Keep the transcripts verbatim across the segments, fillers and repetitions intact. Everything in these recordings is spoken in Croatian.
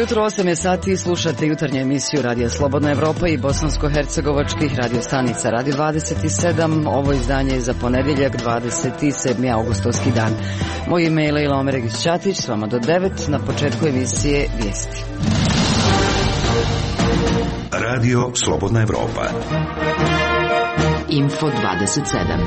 jutro, osam je sati i slušate jutarnju emisiju Radija Slobodna Evropa i bosansko-hercegovačkih radiostanica Radio dvadeset sedam. Ovo izdanje je za ponedjeljak dvadeset sedmi augustovski dan. Moje ime je Lejla Omeregić-Ćatić, s vama do devet, na početku emisije vijesti. Radio Slobodna Evropa. Info dvadeset sedam.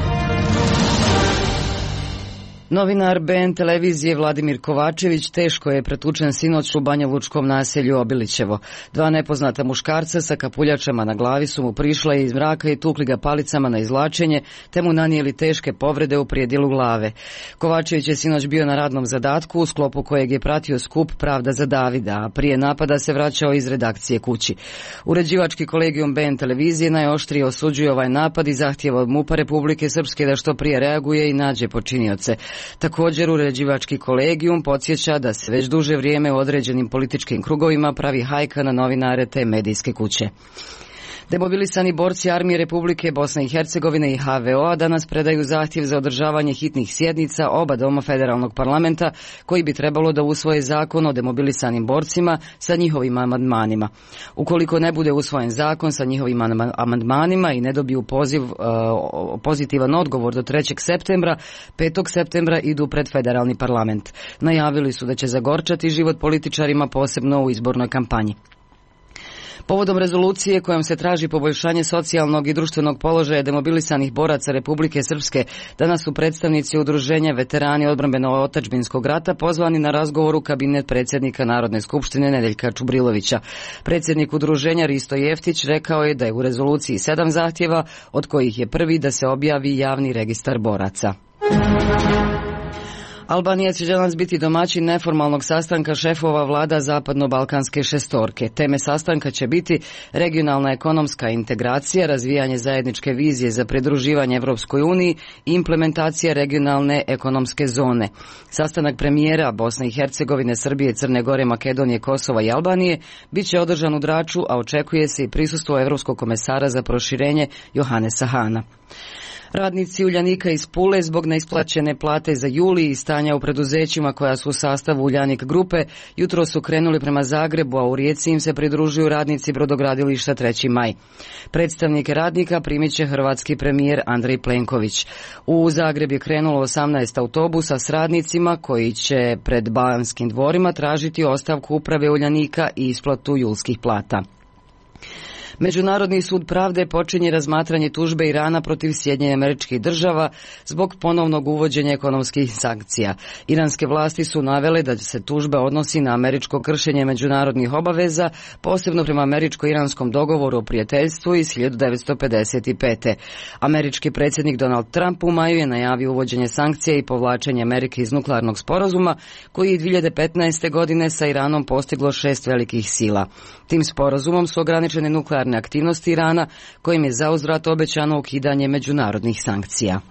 Novinar B N televizije Vladimir Kovačević teško je pretučen sinoć u banjalučkom naselju Obilićevo. Dva nepoznata muškarca sa kapuljačama na glavi su mu prišla iz mraka i tukli ga palicama na izvlačenje, te mu nanijeli teške povrede u prijedjelu glave. Kovačević je sinoć bio na radnom zadatku u sklopu kojeg je pratio skup Pravda za Davida, a prije napada se vraćao iz redakcije kući. Uređivački kolegijum B N televizije najoštrije osuđuje ovaj napad i zahtijeva od MUP-a Republike Srpske da što prije reaguje i nađe počinioce. Također, uređivački kolegijum podsjeća da se već duže vrijeme u određenim političkim krugovima pravi hajka na novinare te medijske kuće. Demobilisani borci Armije Republike Bosne i Hercegovine i H V O-a danas predaju zahtjev za održavanje hitnih sjednica oba doma federalnog parlamenta, koji bi trebalo da usvoje zakon o demobilisanim borcima sa njihovim amandmanima. Ukoliko ne bude usvojen zakon sa njihovim amandmanima i ne dobiju poziv, uh, pozitivan odgovor do trećeg septembra, petog septembra idu pred federalni parlament. Najavili su da će zagorčati život političarima, posebno u izbornoj kampanji. Povodom rezolucije kojom se traži poboljšanje socijalnog i društvenog položaja demobilisanih boraca Republike Srpske, danas su predstavnici udruženja Veterani odbrambeno-otadžbinskog rata pozvani na razgovor u kabinet predsjednika Narodne skupštine Nedeljka Čubrilovića. Predsjednik udruženja Risto Jeftić rekao je da je u rezoluciji sedam zahtjeva, od kojih je prvi da se objavi javni registar boraca. Albanija će danas biti domaćin neformalnog sastanka šefova vlada zapadno-balkanske šestorke. Teme sastanka će biti regionalna ekonomska integracija, razvijanje zajedničke vizije za pridruživanje Evropskoj uniji i implementacija regionalne ekonomske zone. Sastanak premijera Bosne i Hercegovine, Srbije, Crne Gore, Makedonije, Kosova i Albanije bit će održan u Draču, a očekuje se i prisustvo Evropskog komesara za proširenje Johanesa Hana. Radnici Uljanika iz Pule zbog neisplaćene plate za juli i stanja u preduzećima koja su u sastavu Uljanik grupe jutro su krenuli prema Zagrebu, a u Rijeci im se pridružuju radnici brodogradilišta treći maj. Predstavnike radnika primit će hrvatski premijer Andrej Plenković. U Zagreb je krenulo osamnaest autobusa s radnicima koji će pred Banskim dvorima tražiti ostavku uprave Uljanika i isplatu julskih plata. Međunarodni sud pravde počinje razmatranje tužbe Irana protiv Sjedinjenih Američkih Država zbog ponovnog uvođenja ekonomskih sankcija. Iranske vlasti su navele da se tužba odnosi na američko kršenje međunarodnih obaveza, posebno prema američko-iranskom dogovoru o prijateljstvu iz hiljadu devetsto pedeset pete. Američki predsjednik Donald Trump u maju je najavio uvođenje sankcija i povlačenje Amerike iz nuklearnog sporazuma, koji je dvije hiljade petnaeste. godine sa Iranom postiglo šest velikih sila. Tim sporazumom su ograničene nuklearne aktivnosti Irana, kojim je zauzvrat obećano ukidanje međunarodnih sankcija.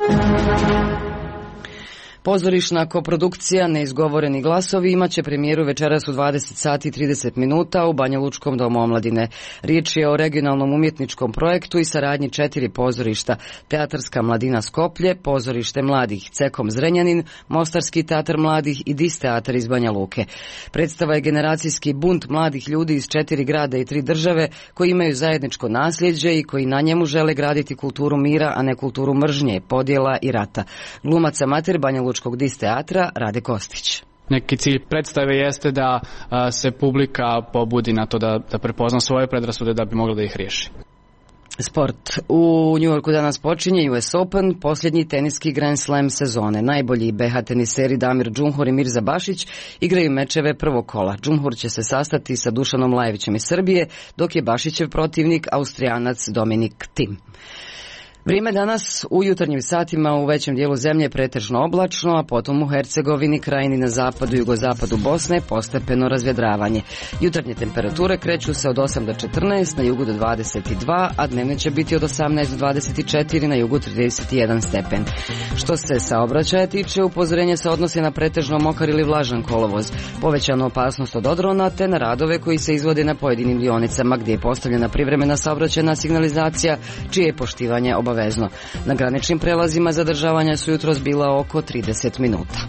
Pozorišna koprodukcija Neizgovoreni glasovi imaće premijeru večeras u dvadeset sati i trideset minuta u Banjalučkom domu omladine. Riječ je o regionalnom umjetničkom projektu i saradnji četiri pozorišta: Teatarska mladina Skoplje, Pozorište mladih Cekom Zrenjanin, Mostarski teatar mladih i Dis teatar iz Banja Luke. Predstava je generacijski bunt mladih ljudi iz četiri grada i tri države koji imaju zajedničko nasljeđe i koji na njemu žele graditi kulturu mira, a ne kulturu mržnje, podjela i rata. Glumac amater Banja Lučkog Dis teatra Rade Kostić. Neki cilj predstave jeste da a, se publika pobudi na to da, da prepozna svoje predrasude da bi mogla da ih riješi. Sport. U Njujorku danas počinje U S Open, posljednji teniski Grand Slam sezone. Najbolji B H teniseri Damir Džumhur i Mirza Bašić igraju mečeve prvog kola. Džumhur će se sastati sa Dušanom Lajevićem iz Srbije, dok je Bašićev protivnik Austrijanac Dominik Thiem. Vrijeme danas u jutarnjim satima u većem dijelu zemlje pretežno oblačno, a potom u Hercegovini, Krajini na zapadu i jugozapadu Bosne postepeno razvjedravanje. Jutarnje temperature kreću se od osam do četrnaest, na jugu do dvadeset dva, a dnevne će biti od osamnaest do dvadeset četiri, na jugu trideset jedan stepen. Što se saobraćaja tiče, upozorenje se odnosi na pretežno mokar ili vlažan kolovoz, povećanu opasnost od odrona, te na radove koji se izvode na pojedinim dionicama gdje je postavljena privremena saobraćajna signalizacija, čije je poštivanje obavezno. obavezno. Na graničnim prelazima zadržavanja su jutros bila oko trideset minuta.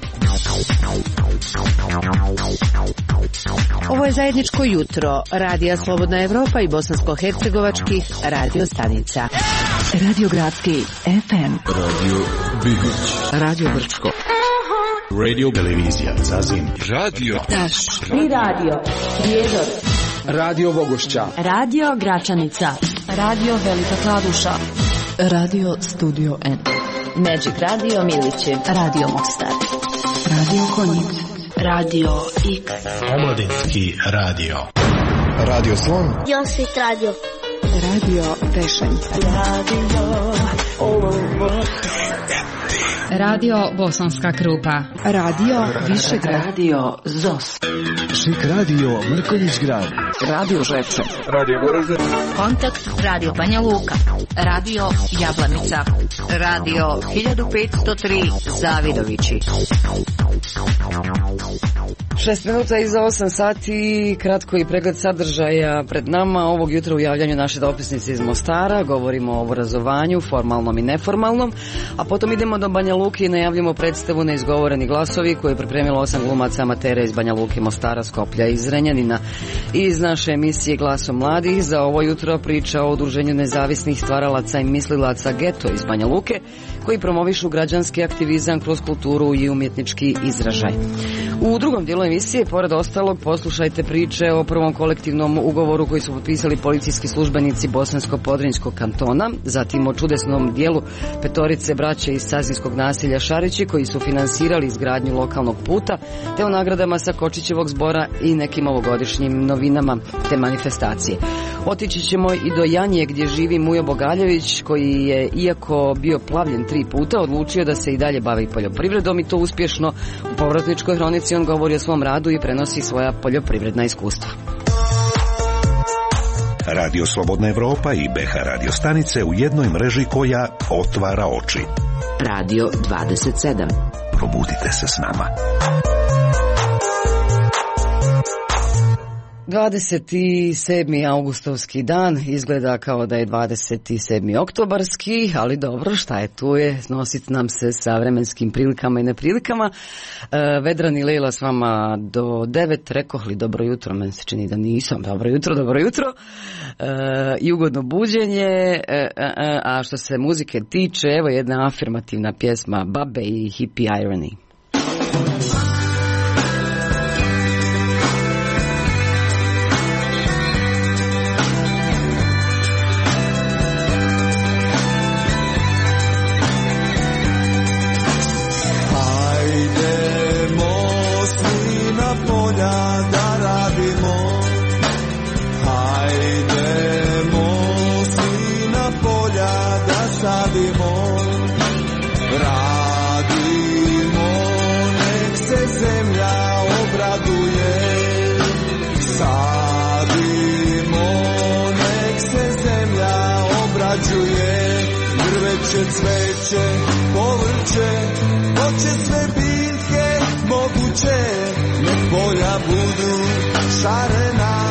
Ovo je zajedničko jutro Radija Slobodna Evropa i bosansko-hercegovačkih radio stanica. Radio Gradski F M, Radio Bigoć, Radio Brčko, Radio Televizija Zazim, Radio Taš i Radio Prijedor, Radio Vogošća, Radio Gračanica, Radio Velika Kladuša, Radio Studio N, Magic Radio Miliće, Radio Mostar, Radio Konjic, Radio X, Omladinski radio. Radio Slon, Josip Radio, Radio Tešanj, Radio Radio Bosanska Krupa, Radio Višegrad, Radio Zos, Šik Radio Mrkonjić Grad, Radio Žepče, Radio Goražde, Kontakt Radio Banja Luka, Radio Jablanica, Radio hiljadu petsto tri Zavidovići. Šest minuta iza osam sati, kratko i pregled sadržaja pred nama. Ovog jutra u javljanju naše dopisnice iz Mostara govorimo o obrazovanju, formalnom i neformalnom, a potom idemo do Banja Luke i najavljamo predstavu Neizgovoreni glasovi koju je pripremilo osam glumaca amatera iz Banja Luke, Mostara, Skoplja i Zrenjanina. I iz naše emisije Glasom mladih za ovo jutro priča o udruženju nezavisnih stvaralaca i mislilaca Geto iz Banja Luke, koji promovišu građanski aktivizam kroz kulturu i umjetnički izražaj. U drugom dijelu emisije, pored ostalog, poslušajte priče o prvom kolektivnom ugovoru koji su potpisali policijski službenici Bosansko-Podrinjskog kantona, zatim o čudesnom dijelu petorice braće iz Sazinskog naselja Šarići koji su finansirali izgradnju lokalnog puta, te o nagradama sa Kočićevog zbora i nekim ovogodišnjim novinama te manifestacije. Otići ćemo i do Janje gdje živi Mujo Bogaljević koji je, iako bio plavljen tri puta, odlučio da se i dalje bavi poljoprivredom i to uspješno. U povratničkoj hronici on govori o svom radu i prenosi svoja poljoprivredna iskustva. Radio Slobodna Evropa i B H radio stanice u jednoj mreži koja otvara oči. Radio dvadeset sedam. Probudite se s nama. dvadeset sedmi augustovski dan izgleda kao da je dvadeset sedmi oktobarski, ali dobro, šta je tu je, nositi nam se sa vremenskim prilikama i neprilikama. E, Vedran i Lejla s vama do devet, rekoh li dobro jutro, meni se čini da nisam, dobro jutro, dobro jutro, e, i ugodno buđenje, e, e, a što se muzike tiče, evo jedna afirmativna pjesma Babe i Hippie Irony. Cveće, povrće, hoće sve biljke moguće, nek polja budu šarena,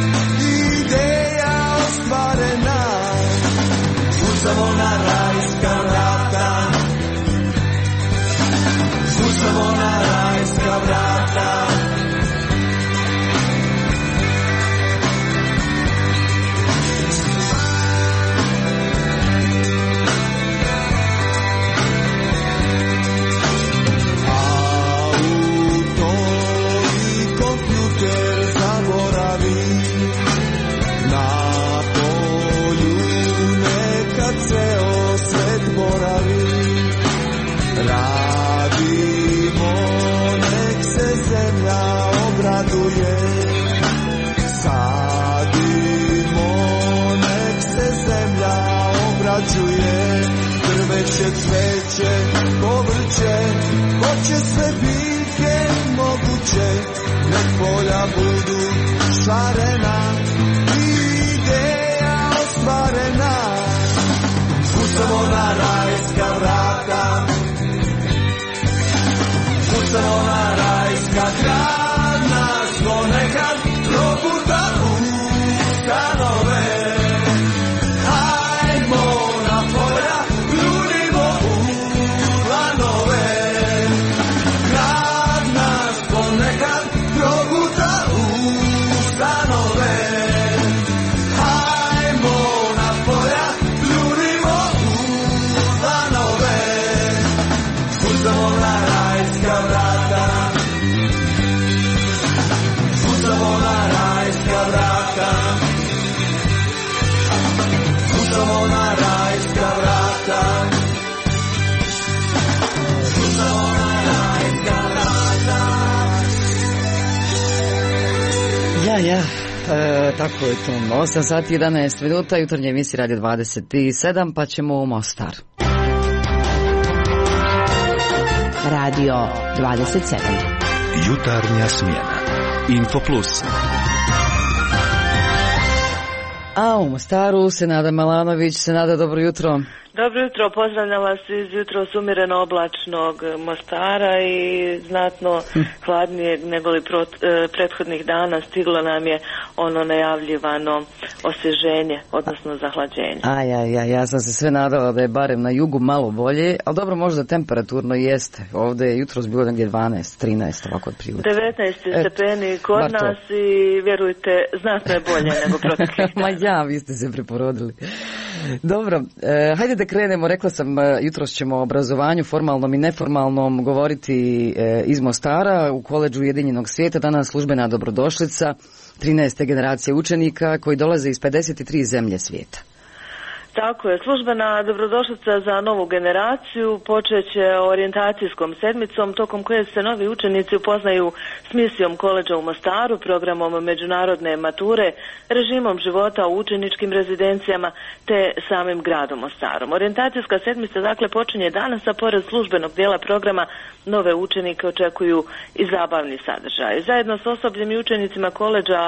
ideja ostvarena. Kucamo na rajska vrata, kucamo na rajska vrata. Drveće, cveće, povrće, hoće sve biljke moguće, nek polja budu šarena, ideja ostvarena. Kucamo na rajska vrata, kucamo na rajska grana, smo nekad proputa u stanove. Hajmo na polja, Kucamo na rajska vrata. Kucamo na rajska vrata. Ja, ja. E, tako je to. osam sati i jedanaest minuta, jutarnje emisije Radio dvadeset sedam, pa ćemo u Mostar. Radio dvadeset sedam. Jutarnja smjena. Info Plus. A u Mostaru Senada Malanović. Senada, dobro jutro. Dobro jutro, pozdravljam vas iz jutro sumireno oblačnog Mostara i znatno hladnijeg nego li prot, e, prethodnih dana. Stiglo nam je ono najavljivano osvježenje, odnosno zahlađenje. Aj, aj, aj, ja sam se sve nadala da je barem na jugu malo bolje, ali dobro, možda temperaturno jeste. Ovdje je jutros bilo negdje dvanaest, trinaest, ovako od prilike. devetnaest stepeni kod nas i vjerujte, znatno je bolje nego proteklih dana. Ma ja, vi ste se preporodili. Dobro, e, hajde da krenemo. Rekla sam, jutros ćemo o obrazovanju, formalnom i neformalnom, govoriti e, iz Mostara u Koledžu Ujedinjenog svijeta. Danas službena dobrodošlica trinaeste generacije učenika koji dolaze iz pedeset tri zemlje svijeta. Tako je, službena dobrodošlica za novu generaciju počet će orijentacijskom sedmicom tokom koje se novi učenici upoznaju s misijom koledža u Mostaru, programom međunarodne mature, režimom života u učeničkim rezidencijama te samim gradom Mostarom. Orijentacijska sedmica dakle počinje danas, a pored službenog dijela programa nove učenike očekuju i zabavni sadržaj. Zajedno s osobljem i učenicima koledža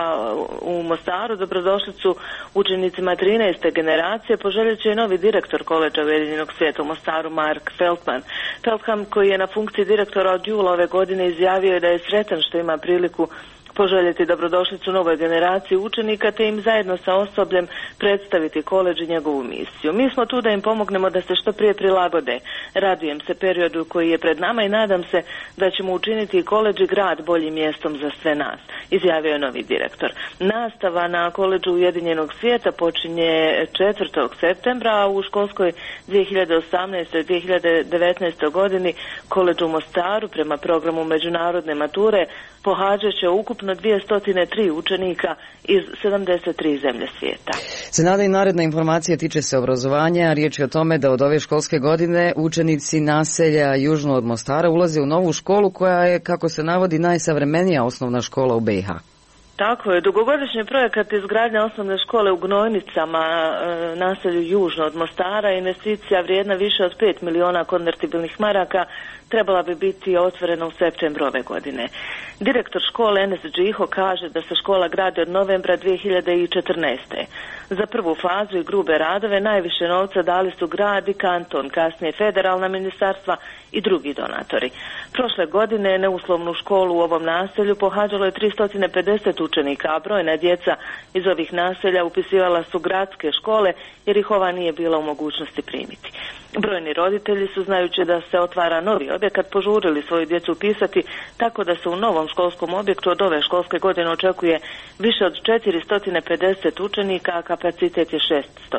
u Mostaru dobrodošlicu učenicima trinaeste generacije poželjet će i novi direktor koledža Ujedinjenog svijeta u Mostaru, Mark Feldman. Feldman, koji je na funkciji direktora od jula ove godine, izjavio je da je sretan što ima priliku poželjeti dobrodošlicu novoj generaciji učenika te im zajedno sa osobljem predstaviti koledž i njegovu misiju. Mi smo tu da im pomognemo da se što prije prilagode. Radujem se periodu koji je pred nama i nadam se da ćemo učiniti koledž i grad boljim mjestom za sve nas, izjavio je novi direktor. Nastava na koledžu Ujedinjenog svijeta počinje četvrtog septembra, a u školskoj dvije hiljade osamnaestoj dvije hiljade devetnaestoj godini koledž u Mostaru prema programu međunarodne mature pohađat će ukupno dvjesto tri učenika iz sedamdeset tri zemlje svijeta. Senada, i naredna informacija tiče se obrazovanja. Riječ je o tome da od ove školske godine učenici naselja južno od Mostara ulaze u novu školu koja je, kako se navodi, najsavremenija osnovna škola u B i H. Tako je, dugogodišnji projekat izgradnja osnovne škole u Gnojnicama, e, naselju južno od Mostara, investicija vrijedna više od pet miliona konvertibilnih maraka, trebala bi biti otvorena u septembru ove godine. Direktor škole Enes Džiho kaže da se škola gradi od novembra dvije hiljade četrnaeste. Za prvu fazu i grube radove najviše novca dali su grad i kanton, kasnije federalna ministarstva i drugi donatori. Prošle godine neuslovnu školu u ovom naselju pohađalo je tristo pedeset učenika, a brojna djeca iz ovih naselja upisivala su gradske škole jer ih ova nije bila u mogućnosti primiti. Brojni roditelji su, znajući da se otvara novi objekat, požurili svoju djecu upisati, tako da se u novom školskom objektu od ove školske godine očekuje više od četiristo pedeset učenika, a kapacitet je šesto.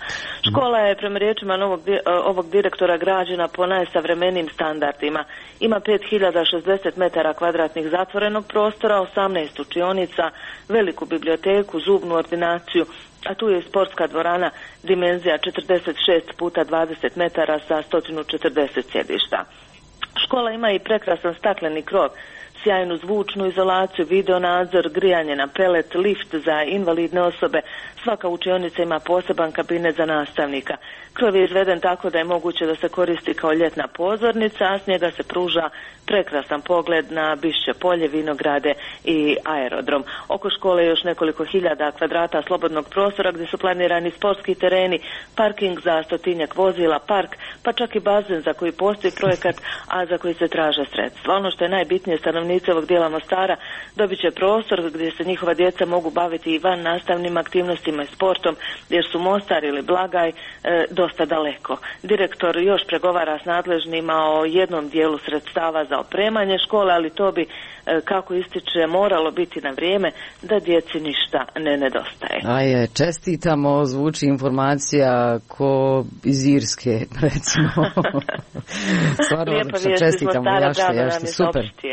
Škola je prema riječima novog, ovog direktora građena po najsavremenijim standardima. Ima pet hiljada šezdeset metara kvadratnih zatvorenog prostora, osamnaest učionica, veliku biblioteku, zubnu ordinaciju, a tu je sportska dvorana dimenzija četrdeset šest puta dvadeset metara sa sto četrdeset sjedišta. Škola ima i prekrasan stakleni krov, sjajnu zvučnu izolaciju, video nadzor, grijanje na pelet, lift za invalidne osobe. Svaka učionica ima poseban kabinet za nastavnika. Krov je izveden tako da je moguće da se koristi kao ljetna pozornica, a s njega se pruža prekrasan pogled na Bišće polje, vinograde i aerodrom. Oko škole je još nekoliko hiljada kvadrata slobodnog prostora gdje su planirani sportski tereni, parking za stotinjak vozila, park, pa čak i bazen za koji postoji projekat, a za koji se traže sredstva. Ono što je najbitnije, stanovnici ovog dijela Mostara dobit će prostor gdje se njihova djeca mogu baviti i van nastavnim aktivnostima i sportom, jer su Mostar ili Blagaj e, dosta daleko. Direktor još pregovara s nadležnima o jednom dijelu sredstava za opremanje škole, ali to bi, e, kako ističe, moralo biti na vrijeme da djeci ništa ne nedostaje. Aj, čestitamo, zvuči informacija ko iz Irske, recimo. Stvarno, čestitamo, jašte, jašte, super, super,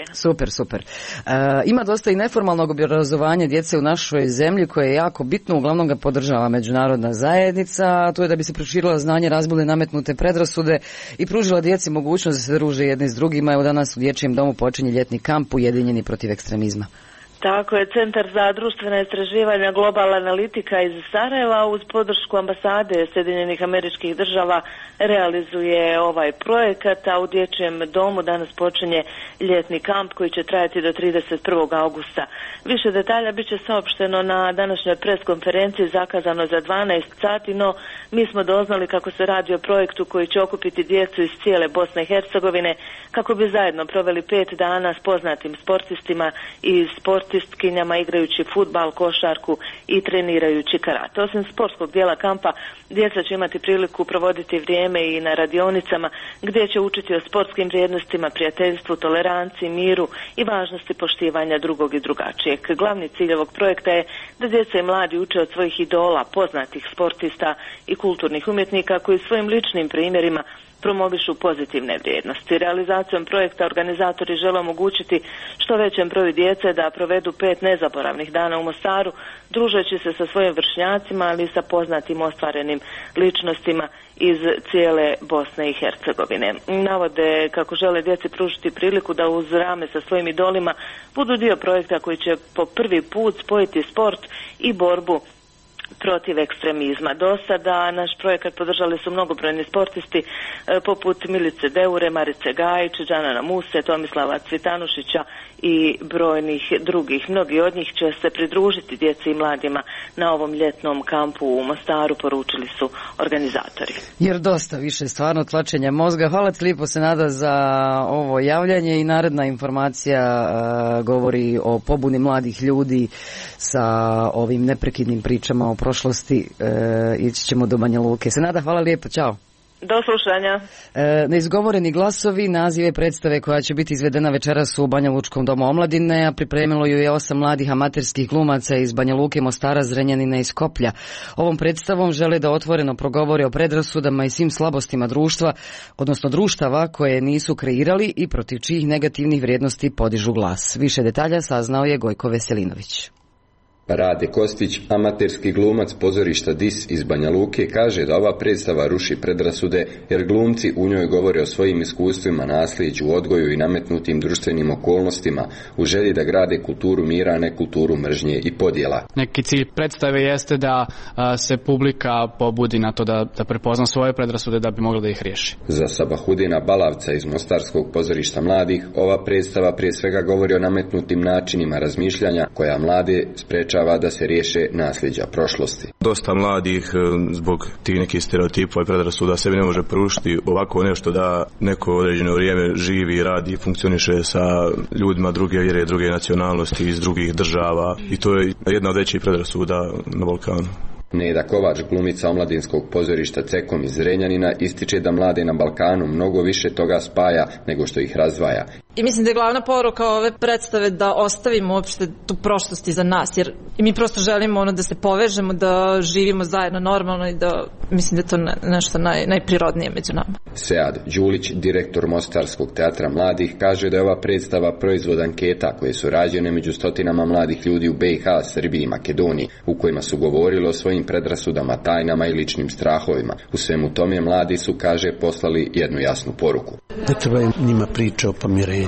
super. E, ima dosta i neformalnog obrazovanja djece u našoj zemlji koje je jako bitno, uglavnom ga podržava međunarodna zajednica, a to je da bi se proširila znanje, razbile nametnute predrasude i pružila djeci mogućnost da se druže jedni s drugima. Evo danas u Dječjem domu počinje ljetni kamp Ujedinjeni protiv ekstremizma. Tako je, Centar za društvena istraživanja Global Analitika iz Sarajeva uz podršku ambasade Sjedinjenih Američkih Država realizuje ovaj projekat, a u Dječjem domu danas počinje ljetni kamp koji će trajati do trideset prvog augusta. Više detalja bit će saopšteno na današnjoj preskonferenciji zakazano za dvanaest sati, no mi smo doznali kako se radi o projektu koji će okupiti djecu iz cijele Bosne i Hercegovine kako bi zajedno proveli pet dana s poznatim sportistima i sportistkinjama igrajući fudbal, košarku i trenirajući karate. Osim sportskog dijela kampa, djeca će imati priliku provoditi vrijeme i na radionicama gdje će učiti o sportskim vrijednostima, prijateljstvu, toleranciji, miru i važnosti poštivanja drugog i drugačijeg. Glavni cilj ovog projekta je da djeca i mladi uče od svojih idola, poznatih sportista i kulturnih umjetnika koji svojim ličnim primjerima promovišu pozitivne vrijednosti. Realizacijom projekta organizatori žele omogućiti što većem broju djece da provedu pet nezaboravnih dana u Mostaru, družeći se sa svojim vršnjacima, ali i sa poznatim ostvarenim ličnostima iz cijele Bosne i Hercegovine. Navode kako žele djeci pružiti priliku da uz rame sa svojim idolima budu dio projekta koji će po prvi put spojiti sport i borbu protiv ekstremizma. Do sada naš projekat podržali su mnogobrojni sportisti e, poput Milice Deure, Marice Gajić, Džanana Muse, Tomislava Cvitanušića i brojnih drugih. Mnogi od njih će se pridružiti djeci i mladima na ovom ljetnom kampu u Mostaru, poručili su organizatori. Jer dosta više stvarno tlačenja mozga. Hvala ti lijepo, Senada, za ovo javljanje i naredna informacija uh, govori o pobuni mladih ljudi sa ovim neprekidnim pričama o prošlosti. Uh, ići ćemo do Banja Luke. Senada, hvala lijepo, čao. Do slušanja. E, neizgovoreni glasovi, nazive predstave koja će biti izvedena večeras u Banja Lučkom domu omladine, a pripremilo ju je osam mladih amaterskih glumaca iz Banja Luke, Mostara, Zrenjanina i Skoplja. Ovom predstavom žele da otvoreno progovore o predrasudama i svim slabostima društva, odnosno društava koje nisu kreirali i protiv čijih negativnih vrijednosti podižu glas. Više detalja saznao je Gojko Veselinović. Rade Kostić, amaterski glumac pozorišta Dis iz Banja Luke, kaže da ova predstava ruši predrasude jer glumci u njoj govore o svojim iskustvima, nasljeđu, odgoju i nametnutim društvenim okolnostima u želji da grade kulturu mira, a ne kulturu mržnje i podjela. Neki cilj predstave jeste da a, se publika pobudi na to da, da prepozna svoje predrasude da bi mogla da ih riješi. Za Sabahudina Balavca iz Mostarskog pozorišta mladih, ova predstava prije svega govori o nametnutim načinima razmišljanja koja mlade sprečava da se riješe nasljeđa prošlosti. Dosta mladih zbog tih nekih stereotipa i predrasuda sebi ne može pružiti ovako nešto da neko određeno vrijeme živi i radi i funkcioniše sa ljudima druge vjere, druge nacionalnosti iz drugih država i to je jedna od većih predrasuda na Balkanu. Neda Kovač, glumica omladinskog pozorišta Cekom iz Zrenjanina, ističe da mlade na Balkanu mnogo više toga spaja nego što ih razdvaja. I mislim da je glavna poruka ove predstave da ostavimo uopšte tu prošlost iza nas, jer i mi prosto želimo ono da se povežemo, da živimo zajedno normalno i da mislim da je to ne, nešto naj, najprirodnije među nama. Sead Đulić, direktor Mostarskog teatra mladih, kaže da je ova predstava proizvod anketa koje su rađene među stotinama mladih ljudi u B i H, Srbiji i Makedoniji, u kojima su govorili o svojim predrasudama, tajnama i ličnim strahovima. U svemu tome mladi su, kaže, poslali jednu jasnu poruku. Ne treba im njima priče o pomirenju.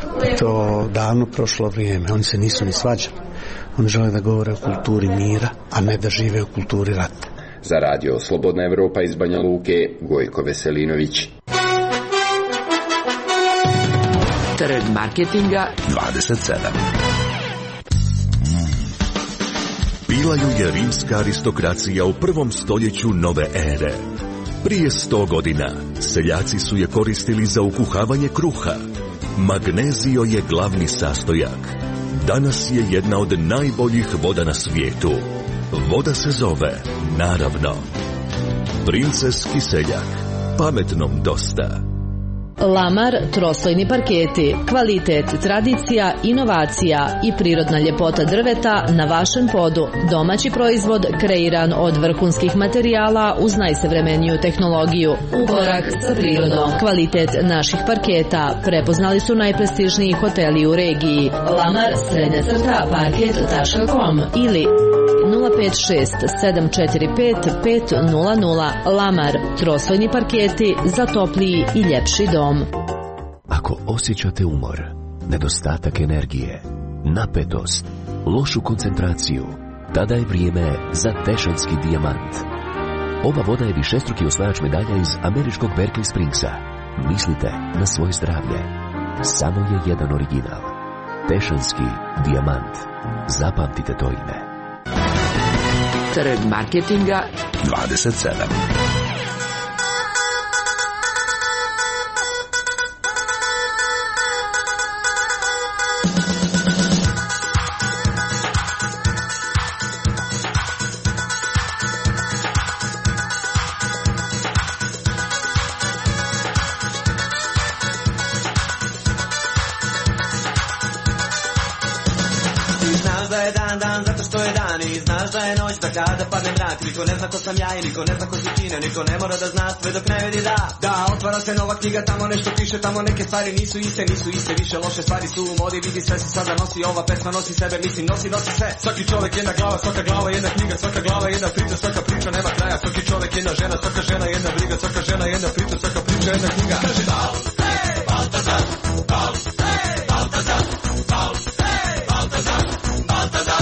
To davno prošlo vrijeme. Oni se nisu ni svađali. Oni žele da govore o kulturi mira, a ne da žive u kulturi rata. Za radio Slobodna Evropa iz Banja Luke, Gojko Veselinović. Trg marketinga dvadeset sedam. Bila ju je rimska aristokracija u prvom stoljeću nove ere. Prije sto godina seljaci su je koristili za ukuhavanje kruha. Magnezio je glavni sastojak. Danas je jedna od najboljih voda na svijetu. Voda se zove, naravno, Princeski seljak. Pametnom dosta. Lamar troslojni parketi, kvalitet, tradicija, inovacija i prirodna ljepota drveta na vašem podu. Domaći proizvod kreiran od vrhunskih materijala uz najsavremeniju tehnologiju. U korak sa prirodom. Kvalitet naših parketa prepoznali su najprestižniji hoteli u regiji. Lamar srednja crta parket tačka com ili nula pet šest sedam četiri pet pet nula nula. Lamar troslojni parketi za topliji i ljepši dom. Ako osjećate umor, nedostatak energije, napetost, lošu koncentraciju, tada je vrijeme za Tešanski dijamant. Ova voda je višestruki osvajač medalja iz američkog Berkeley Springsa. Mislite na svoje zdravlje. Samo je jedan original. Tešanski dijamant. Zapamtite to ime. Trg marketinga dvadeset sedam. Kada padne mrak, niko ne zna ko sam ja i niko ne zna ko si ti, niko ne mora da zna sve dok ne vidi da. Da, otvara se nova knjiga, tamo nešto piše, tamo neke stvari nisu iste, nisu iste, više loše stvari su u modi, vidi sve se sada nosi, ova pesma nosi sebe, mislim nosi, nosi sve. Svaki čovjek jedna glava, svaka glava jedna knjiga, svaka glava jedna priča, svaka priča nema kraja, svaki čovjek jedna žena, svaka žena jedna briga, svaka žena jedna priča, svaka priča jedna knjiga. Kaže Bal, hej, Baltazar, Bal, hej, Baltazar, Bal, hej, Baltazar, Baltazar.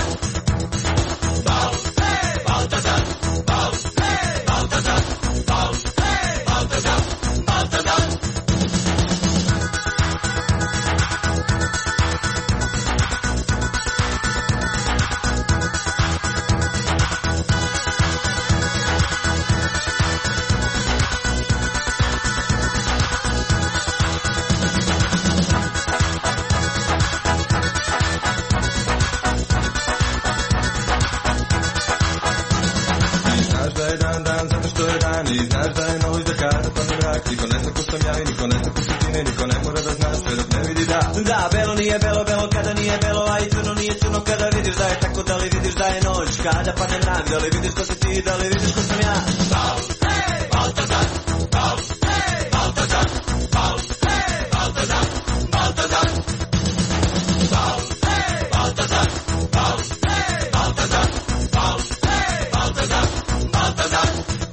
Da, belo nije belo, belo kada nije belo, a i crno nije crno kada vidiš da je tako, da li vidiš da je noć, kada padne mrak, da li vidiš ko si ti, da li vidiš ko sam ja. Bal, hej, Baltazar, Bal, hej, Baltazar, Bal, hej, Baltazar, Baltazar, Bal, hej, Baltazar, Bal, hej, Baltazar, Bal, hej, Baltazar, Baltazar.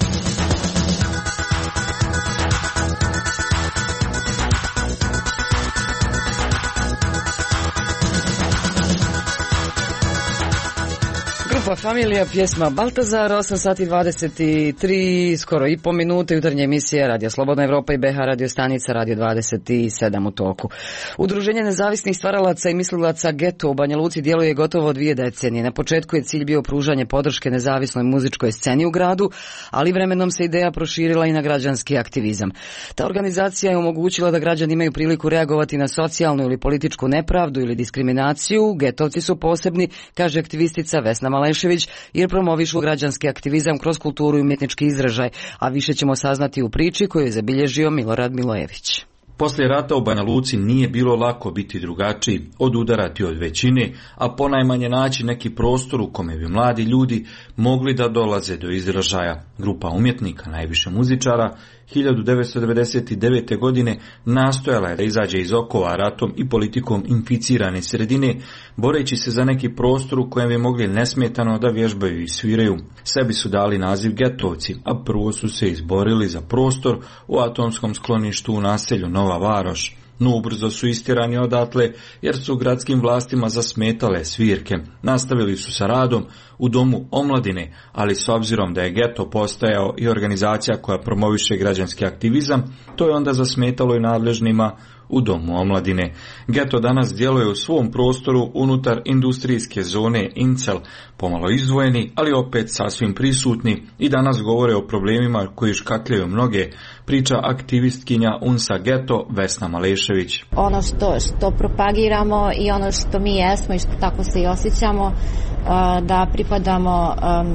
Grupa Familija, pjesma Baltazar, osam sati dvadeset tri, skoro i po minute, jutarnje emisije Radio Slobodna Evropa i B H radio stanica Radio dvadeset sedam u toku. Udruženje nezavisnih stvaralaca i mislilaca Geto u Banja Luci djeluje gotovo dvije decenije. Na početku je cilj bio pružanje podrške nezavisnoj muzičkoj sceni u gradu, ali vremenom se ideja proširila i na građanski aktivizam. Ta organizacija je omogućila da građani imaju priliku reagovati na socijalnu ili političku nepravdu ili diskriminaciju. Getovci su posebni, kaže aktivistica Vesna Malešević, jer promovišu građanski aktivizam kroz kulturu i umjetnički izražaj, a više ćemo saznati u priči koju je zabilježio Milorad Milojević. Poslije rata u Banja Luci nije bilo lako biti drugačiji, odudarati od većine, a ponajmanje naći neki prostor u kome bi mladi ljudi mogli da dolaze do izražaja. Grupa umjetnika, najviše muzičara, hiljadu devetsto devedeset devete. godine nastojala je da izađe iz okova ratom i politikom inficirane sredine, boreći se za neki prostor u kojem bi mogli nesmetano da vježbaju i sviraju. Sebi su dali naziv Getovci, a prvo su se izborili za prostor u atomskom skloništu u naselju Nova Varoš. No ubrzo su istirani odatle jer su gradskim vlastima zasmetale svirke. Nastavili su sa radom u Domu omladine, ali s obzirom da je Geto postajao i organizacija koja promoviše građanski aktivizam, to je onda zasmetalo i nadležnima u Domu omladine. Geto danas djeluje u svom prostoru unutar industrijske zone Incel, pomalo izdvojeni, ali opet sasvim prisutni, i danas govore o problemima koji škakljaju mnoge, priča aktivistkinja Unsa Geto Vesna Malešević. Ono što, što propagiramo i ono što mi jesmo i što tako se i osjećamo, da pripadamo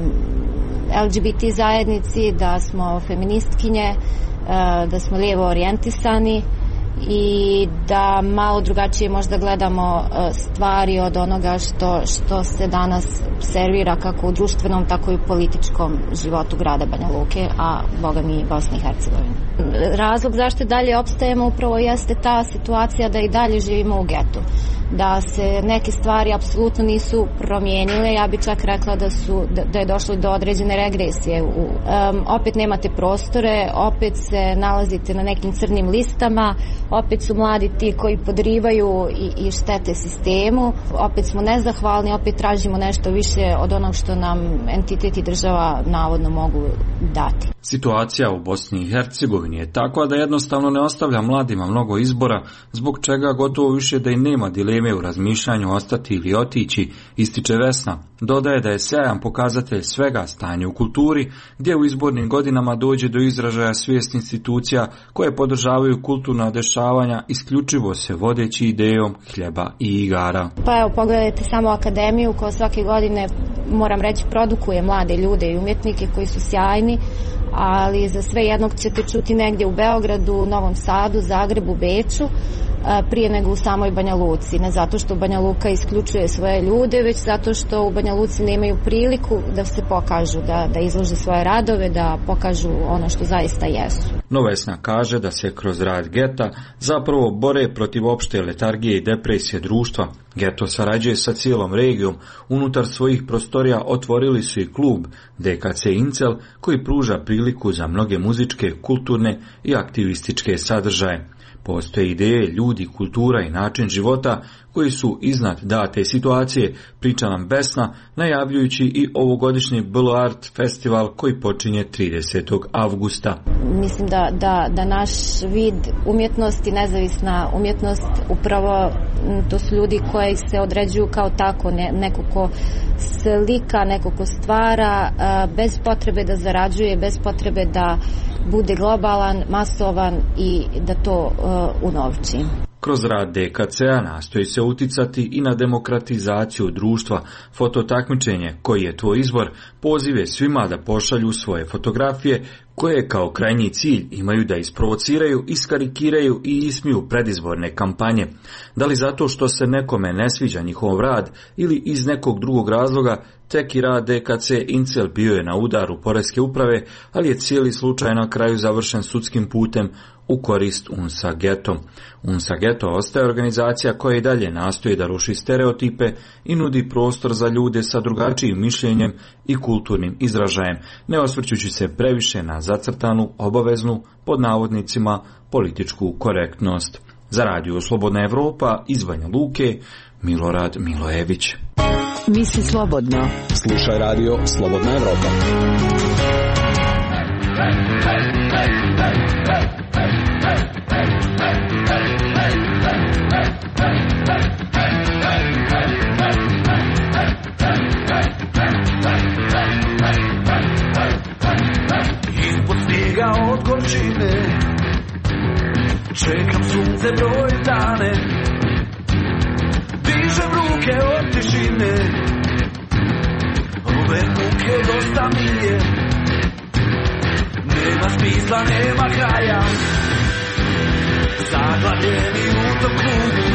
L G B T zajednici, da smo feministkinje, da smo lijevo orijentisani, i da malo drugačije možda gledamo stvari od onoga što, što se danas servira kako u društvenom, tako i u političkom životu grada Banja Luke, a boga mi i Bosne i Hercegovine. Razlog zašto dalje opstajemo upravo jeste ta situacija da i dalje živimo u getu, da se neke stvari apsolutno nisu promijenile, ja bi čak rekla da, su, da, da je došlo do određene regresije. U, um, opet nemate prostore, opet se nalazite na nekim crnim listama, opet su mladi ti koji podrivaju i, i štete sistemu, opet smo nezahvalni, opet tražimo nešto više od onog što nam entitet i država navodno mogu dati. Situacija u Bosni i Hercegovini je takva da jednostavno ne ostavlja mladima mnogo izbora, zbog čega gotovo više da i nema dileme u razmišljanju ostati ili otići, ističe Vesna. Dodaje da je sjajan pokazatelj svega stanje u kulturi, gdje u izbornim godinama dođe do izražaja svijest institucija koje podržavaju kulturna dešavanja isključivo se vodeći idejom hljeba i igara. Pa evo, pogledajte samo akademiju koja svake godine, moram reći, produkuje mlade ljude i umjetnike koji su sjajni, ali za sve jednog ćete čuti negdje u Beogradu, Novom Sadu, Zagrebu, Beču, prije nego u samoj Banja Luci. Ne zato što Banja Luka isključuje svoje ljude, već zato što u Banja Luci nemaju priliku da se pokažu, da, da izlože svoje radove, da pokažu ono što zaista jesu. No Vesna kaže da se kroz rad geta zapravo bore protiv opšte letargije i depresije društva. Geto sarađuje sa cijelom regijom, unutar svojih prostorija otvorili su i klub D K C Incel koji pruža priliku za mnoge muzičke, kulturne i aktivističke sadržaje. Postoje ideje, ljudi, kultura i način života koji su iznad date situacije, priča nam Vesna, najavljujući i ovogodišnji Belo Art festival koji počinje tridesetog avgusta. Mislim da, da, da naš vid umjetnosti, nezavisna umjetnost, upravo to su ljudi koji se određuju kao tako, ne, neko ko slika, neko ko stvara, bez potrebe da zarađuje, bez potrebe da bude globalan, masovan i da to uh, unovči. Kroz rad D K C-a nastoji se uticati i na demokratizaciju društva. Fototakmičenje, koji je tvoj izbor, pozive svima da pošalju svoje fotografije koje kao krajnji cilj imaju da isprovociraju, iskarikiraju i ismiju predizborne kampanje. Da li zato što se nekome ne sviđa njihov rad ili iz nekog drugog razloga, tek i rad D K C Incel bio je na udaru poreske uprave, ali je cijeli slučaj na kraju završen sudskim putem u korist UNSA Geto. UNSA Geto ostaje organizacija koja i dalje nastoji da ruši stereotipe i nudi prostor za ljude sa drugačijim mišljenjem i kulturnim izražajem, ne osvrćući se previše na zacrtanu, obaveznu, pod navodnicima, političku korektnost. Za Radio Slobodna Evropa iz Banja Luke, Milorad Milojević. Misli slobodno. Slušaj Radio Slobodna Evropa. Ispod snijega od gorčine čekam sunce broj dane, dižem ruke od tišine, ove muke dosta mi je, nema smisla, nema kraja, zaglavljeni u tom krugu,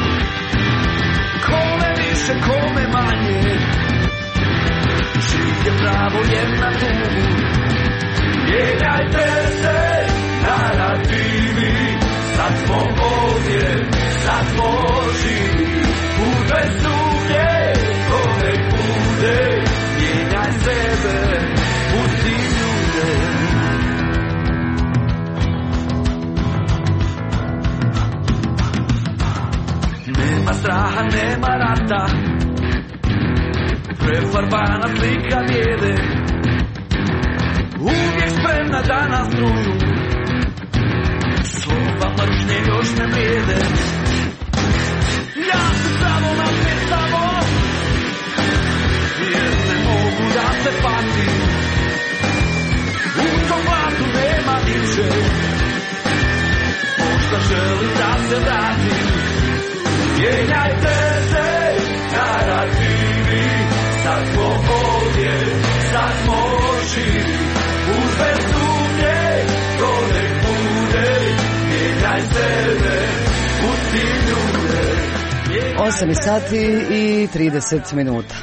kome više, kome manje, živ je pravo jedna tugu. Mijenjajte se, narativi, sad smo ovdje, sad smo živi, put bez sumnje, to nek bude, mijenjaj sebe, pusti ljude. Nema straha, nema rata, prefarbana slika bijede, uvijek spremna da nas truju, slova mržnje još ne vrijede. Ja sam samo na sve samo, jer ne mogu da se patim, u tom blatu nema niče, možda želim da se vratim. Mijenjajte se, narativi, sad smo ovdje, sad smo živi, uz bez sumnje, to nek bude, mijenjaj sebe. osam sati i trideset minuta.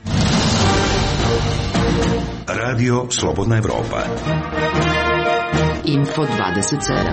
Radio Slobodna Evropa. Info dvadeset sedam.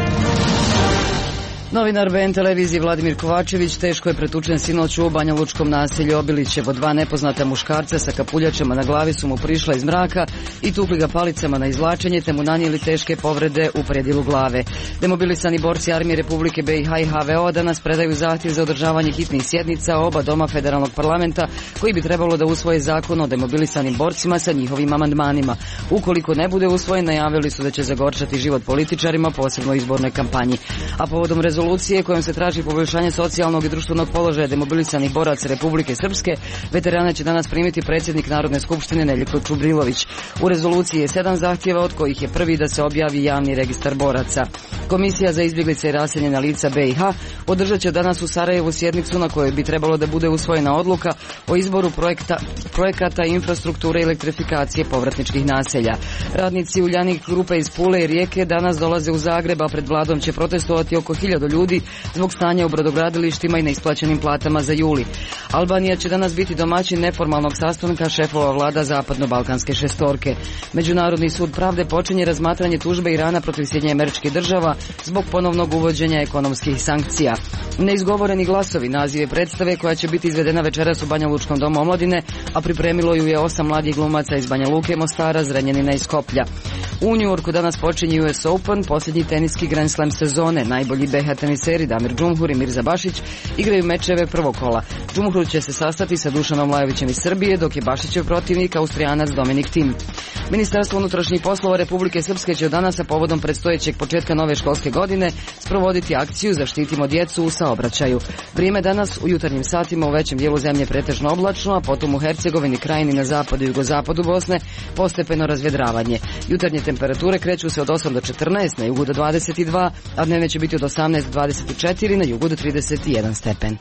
Novinar B N televizije Vladimir Kovačević teško je pretučen sinoć u banjalučkom naselju Obilićevo. Dva nepoznata muškarca sa kapuljačama na glavi su mu prišla iz mraka i tukli ga palicama na izvlačenje te mu nanijeli teške povrede u predilu glave. Demobilisani borci Armije Republike B i H i H V O danas predaju zahtjev za održavanje hitnih sjednica oba doma federalnog parlamenta koji bi trebalo da usvoje zakon o demobilisanim borcima sa njihovim amandmanima. Ukoliko ne bude usvojen, najavili su da će zagorčati život političarima, posebno u izbornoj kampanji. A povodom rezolucije kojom se traži poboljšanje socijalnog i društvenog položaja demobilisanih boraca Republike Srpske, veterane će danas primiti predsjednik Narodne skupštine Neljko Čubrilović. U rezoluciji je sedam zahtjeva, od kojih je prvi da se objavi javni registar boraca. Komisija za izbjeglice i raseljena lica B i H održat će danas u Sarajevu sjednicu na kojoj bi trebalo da bude usvojena odluka o izboru projekta, projekata infrastrukture i elektrifikacije povratničkih naselja. Radnici Uljanik grupe iz Pule i Rijeke danas dolaze u Zagreb, a pred vladom će protestovati oko hiljadu ljudi zbog stanja u brodogradilištima i neisplaćenim platama za juli. Albanija će danas biti domaćin neformalnog sastanka šefova vlada zapadno-balkanske šestorke. Međunarodni sud pravde počinje razmatranje tužbe Irana protiv Sjedinjenih Američkih Država zbog ponovnog uvođenja ekonomskih sankcija. Neizgovoreni glasovi naziv je predstave koja će biti izvedena večeras u Banja Lučkom domu omladine, a pripremilo ju je osam mladih glumaca iz Banja Luke, Mostara, Zrenjanina i Skoplja. U Njujorku danas počinje U S Open, posljednji teniski Grand Slam sezone. Najbolji B H teniseri Damir Džumhur i Mirza Bašić igraju mečeve prvog kola. Džumhur će se sastati sa Dušanom Lajovićem iz Srbije, dok je Bašićev protivnik Austrijanac Dominik Tim. Ministarstvo unutrašnjih poslova Republike Srpske će od danas sa povodom predstojećeg početka nove školske godine sprovoditi akciju Zaštitimo djecu u saobraćaju. Vrijeme danas u jutarnjim satima u većem dijelu zemlje pretežno oblačno, a potom u Hercegovini, Krajini, na zapadu i jugozapadu Bosne postepeno razvjedravanje. Jutarnje temperature kreću se od osam do četrnaest, na jugu do dvadeset dva, a dnevne će biti od osamnaest do dvadeset četiri, na jugu do trideset jedan stepen.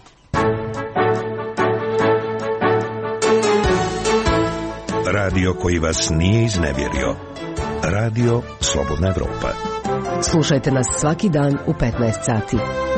Radio koji vas nije iznevjerio. Radio Slobodna Evropa. Slušajte nas svaki dan u petnaest sati.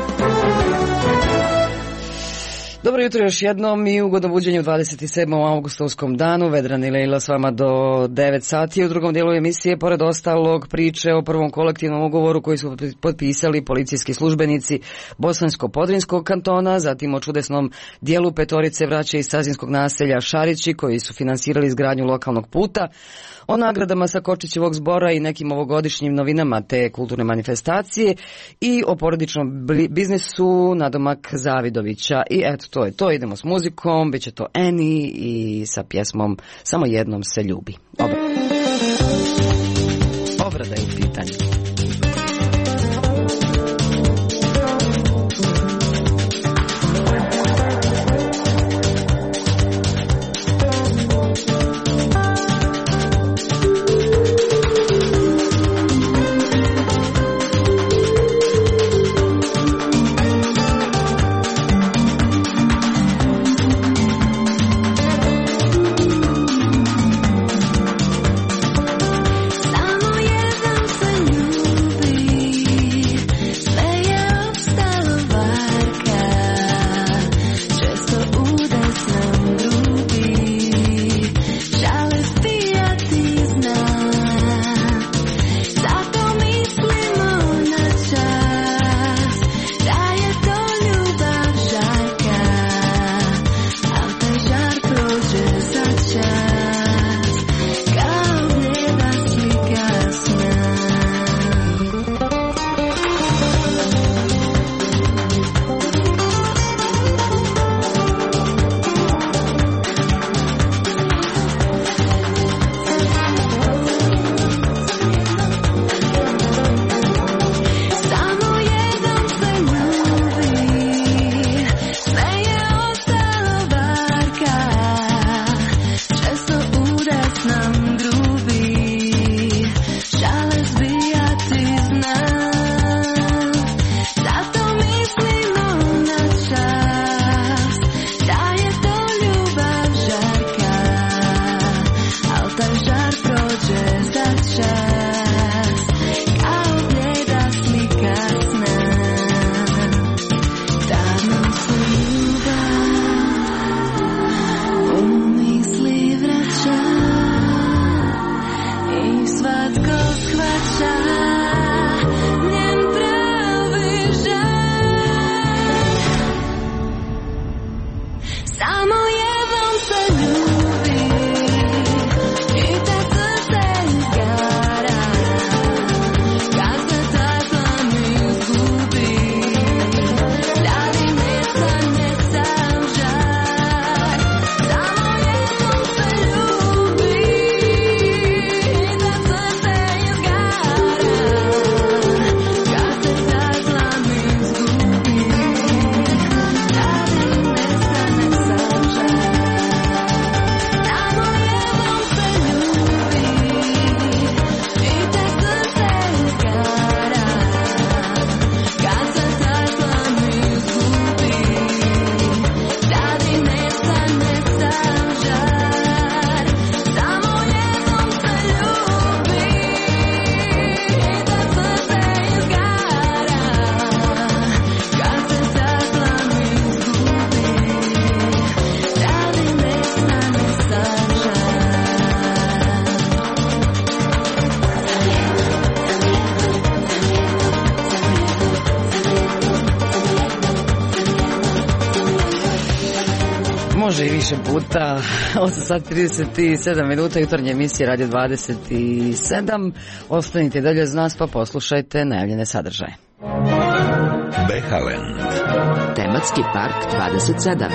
Dobro jutro još jednom i ugodno buđenje u dvadeset sedmom avgustovskom danu. Vedran i Lejla s vama do devet sati. U drugom dijelu emisije, pored ostalog, priče o prvom kolektivnom ugovoru koji su potpisali policijski službenici Bosansko-Podrinskog kantona, zatim o čudesnom dijelu petorice vraća iz sazinskog naselja Šarići koji su finansirali izgradnju lokalnog puta, o nagradama sa Kočićevog zbora i nekim ovogodišnjim novinama te kulturne manifestacije i o porodičnom biznisu nadomak Zavidovića. I eto, to je to, idemo s muzikom, bit će to Eni i sa pjesmom Samo jednom se ljubi. Obrada. Obrada je u pitanju. slatko shvaća njen pravi žar. Samo jednom se ljubi i te srce izgara, kad se ta dlan izgubi, radi mjesta ne sam žar. Samo jednom se ljubi i te srce izgara, kad se ta dlan izgubi, radi mjesta ne sam žar. Samo jednom se ljubi i te srce izgara, kad se ta dlan izgubi, radi mjesta ne sam žar. Samo jednom se ljubi i te srce izgara, kad se ta dlan izgubi, radi mjesta ne sam žar. Može i više puta. osam sati trideset sedam minuta, jutarnje emisije Radio dvadeset sedam. Ostanite dalje uz nas pa poslušajte najavljene sadržaje. Behaland. Tematski park dvadeset sedam.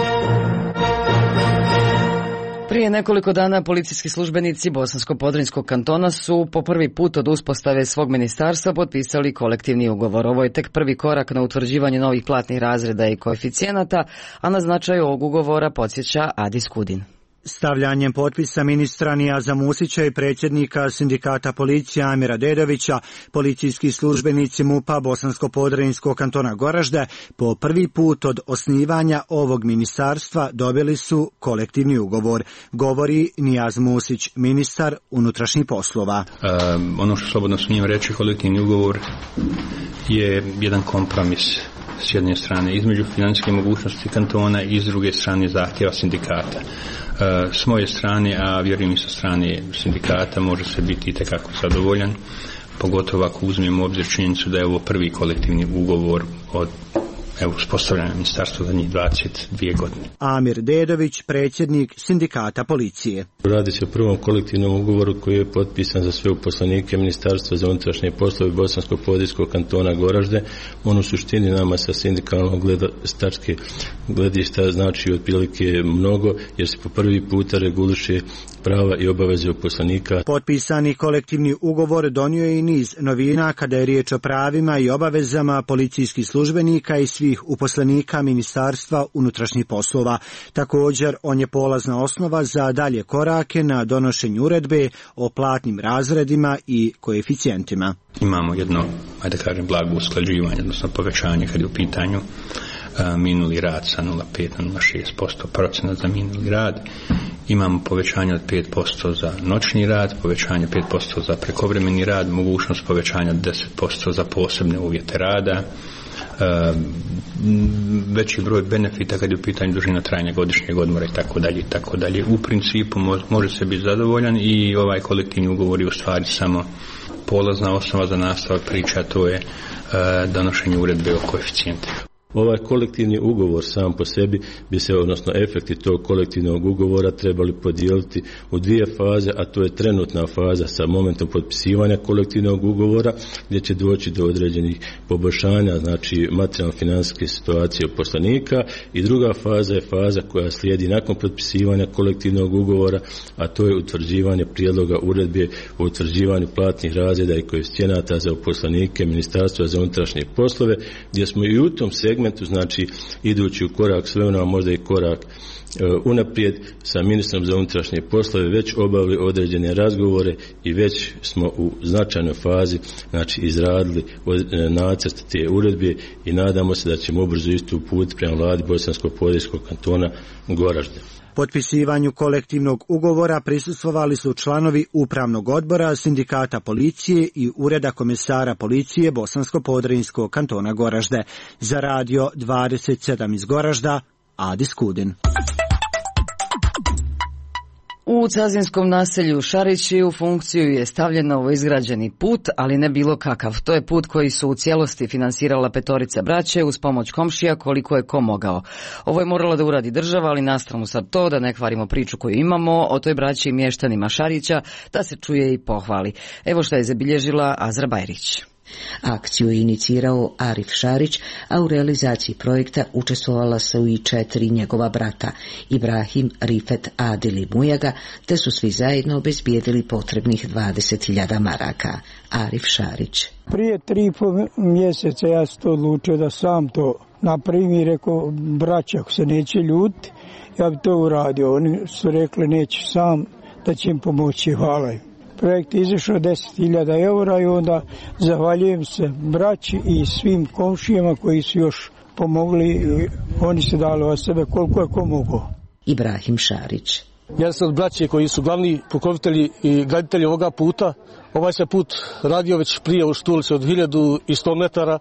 Prije nekoliko dana policijski službenici Bosansko-Podrinjskog kantona su po prvi put od uspostave svog ministarstva potpisali kolektivni ugovor. Ovo je tek prvi korak na utvrđivanje novih platnih razreda i koeficijenata, a na značaj ovog ugovora podsjeća Adis Kudin. Stavljanjem potpisa ministra Nijaza Musića i predsjednika sindikata policije Amira Dedovića, policijski službenici MUP-a Bosansko-Podrinjskog kantona Goražde po prvi put od osnivanja ovog ministarstva dobili su kolektivni ugovor, govori Nijaz Musić, ministar unutrašnjih poslova. Um, ono što slobodno smijem reći, kolektivni ugovor je jedan kompromis s jedne strane između financijske mogućnosti kantona i s druge strane zahtjeva sindikata. S moje strane, a vjerujem i sa strane sindikata, može se biti itekako zadovoljan, pogotovo ako uzmemo u obzir činjenicu da je ovo prvi kolektivni ugovor od evo uspostavljanja ministarstva za njih dvadeset dvije godine. Amir Dedović, predsjednik sindikata policije. Radi se o prvom kolektivnom ugovoru koji je potpisan za sve uposlenike Ministarstva za unutrašnje poslove Bosansko-Podrinjskog kantona Goražde. On u suštini nama sa sindikalnog gledišta gledišta znači otprilike mnogo, jer se po prvi puta reguliše prava i obaveze uposlenika. Potpisani kolektivni ugovor donio je i niz novina kada je riječ o pravima i obavezama policijskih službenika i svih uposlenika Ministarstva unutrašnjih poslova. Također, on je polazna osnova za dalje korake na donošenju uredbe o platnim razredima i koeficijentima. Imamo jedno, ajde da kažem, blago usklađivanje, odnosno povećanje kad je u pitanju a, minuli rad sa nula zarez pet na nula zarez šest posto procena za minuli rad. Imamo povećanje od pet posto za noćni rad, povećanje pet posto za prekovremeni rad, mogućnost povećanja deset posto za posebne uvjete rada, Uh, veći broj benefita kad je u pitanju dužina trajanja godišnjeg odmora i tako dalje i tako dalje. U principu mo- može se biti zadovoljan i ovaj kolektivni ugovor je u stvari samo polazna osnova za nastavak priča, to je uh, donošenje uredbe o koeficijentima. Ovaj kolektivni ugovor sam po sebi bi se, odnosno efekti tog kolektivnog ugovora trebali podijeliti u dvije faze, a to je trenutna faza sa momentom potpisivanja kolektivnog ugovora gdje će doći do određenih poboljšanja, znači materijalno-financijske situacije uposlenika, i druga faza je faza koja slijedi nakon potpisivanja kolektivnog ugovora, a to je utvrđivanje prijedloga uredbe o utvrđivanju platnih razreda i koeficijenata za uposlenike Ministarstva za unutrašnje poslove, gdje smo i u tom segmentu, znači idući u korak s vremenom, možda i korak uh, unaprijed, sa ministrom za unutrašnje poslove već obavili određene razgovore i već smo u značajnoj fazi, znači izradili od, uh, nacrt te uredbe i nadamo se da ćemo ubrzo istu put prema vladi Bosansko-Podrinjskog kantona Goražde. Potpisivanju kolektivnog ugovora prisustvovali su članovi Upravnog odbora Sindikata policije i Ureda komesara policije Bosansko-Podrinjskog kantona Goražde. Za Radio dvadeset sedam iz Goražda, Adis Kudin. U cazinskom naselju Šarići u funkciju je stavljen novoizgrađeni put, ali ne bilo kakav. To je put koji su u cijelosti finansirala petorica braće uz pomoć komšija koliko je ko mogao. Ovo je morala da uradi država, ali na stranu sad to, da ne kvarimo priču koju imamo o toj braći i mještanima Šarića, da se čuje i pohvali. Evo što je zabilježila Azra Bajrić. Akciju je inicirao Arif Šarić, a u realizaciji projekta učestvovala su i četiri njegova brata, Ibrahim, Rifet, Adil i Mujaga, te su svi zajedno obezbijedili potrebnih dvadeset hiljada maraka. Arif Šarić. Prije tri i pol mjeseca ja sam to odlučio da sam to napravim i rekao, braća, ako se neće ljuti, ja bi to uradio. Oni su rekli, neće sam, da će im pomoći, hvala im. Projekt je izašao deset hiljada eura i onda zahvaljujem se braći i svim komšijama koji su još pomogli i oni su dali od sebe koliko je ko mogao. Ibrahim Šarić. Ja sam od braće koji su glavni pokrovitelji i graditelji ovoga puta. Ovaj se put radio već prije u Štulici od hiljadu sto metara.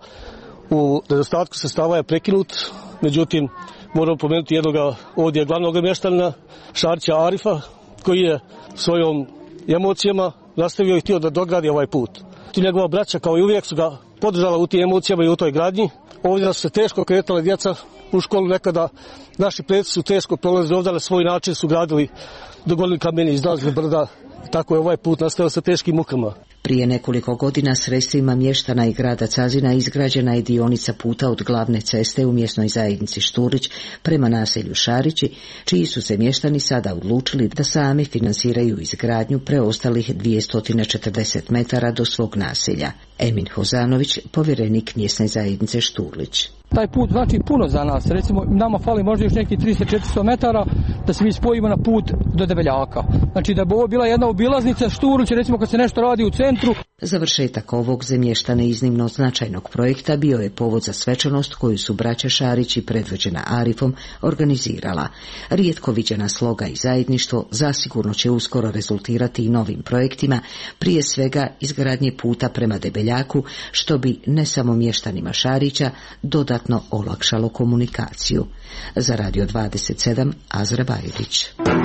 U nedostatku sredstava je prekinut, međutim moram pomenuti jednoga ovdje glavnog mještanina Šarića Arifa koji je svojom emocijama nastavio i htio da dogradi ovaj put. Ti njegova braća kao i uvijek su ga podržala u tim emocijama i u toj gradnji. Ovdje su se teško kretala djeca u školu nekada. Naši preci su teško prolazili ovdje, na svoj način su gradili, dogodili kameni, izdalazili brda. Tako je ovaj put nastavio sa teškim mukama. Prije nekoliko godina sredstvima mještana i grada Cazina izgrađena je dionica puta od glavne ceste u mjesnoj zajednici Šturić prema naselju Šarići, čiji su se mještani sada odlučili da sami finansiraju izgradnju preostalih dvjesto četrdeset metara do svog naselja. Emin Hozanović, povjerenik mjesne zajednice Šturlić. Taj put znači puno za nas. Recimo, nama fali možda još neki tristo do četiristo metara da se mi spojimo na put do Debeljaka. Znači da bi ovo bila jedna obilaznica Štulić, recimo kad se nešto radi u centru. Završetak ovog za mještane iznimno značajnog projekta bio je povod za svečanost koju su braća Šarići predvođena Arifom organizirala. Rijetko viđena sloga i zajedništvo zasigurno će uskoro rezultirati i novim projektima, prije svega izgradnje puta prema Debeljaku, što bi ne samo mještanima Šarića dodatno olakšalo komunikaciju. Za Radio dvadeset sedam, Azra Bajrić.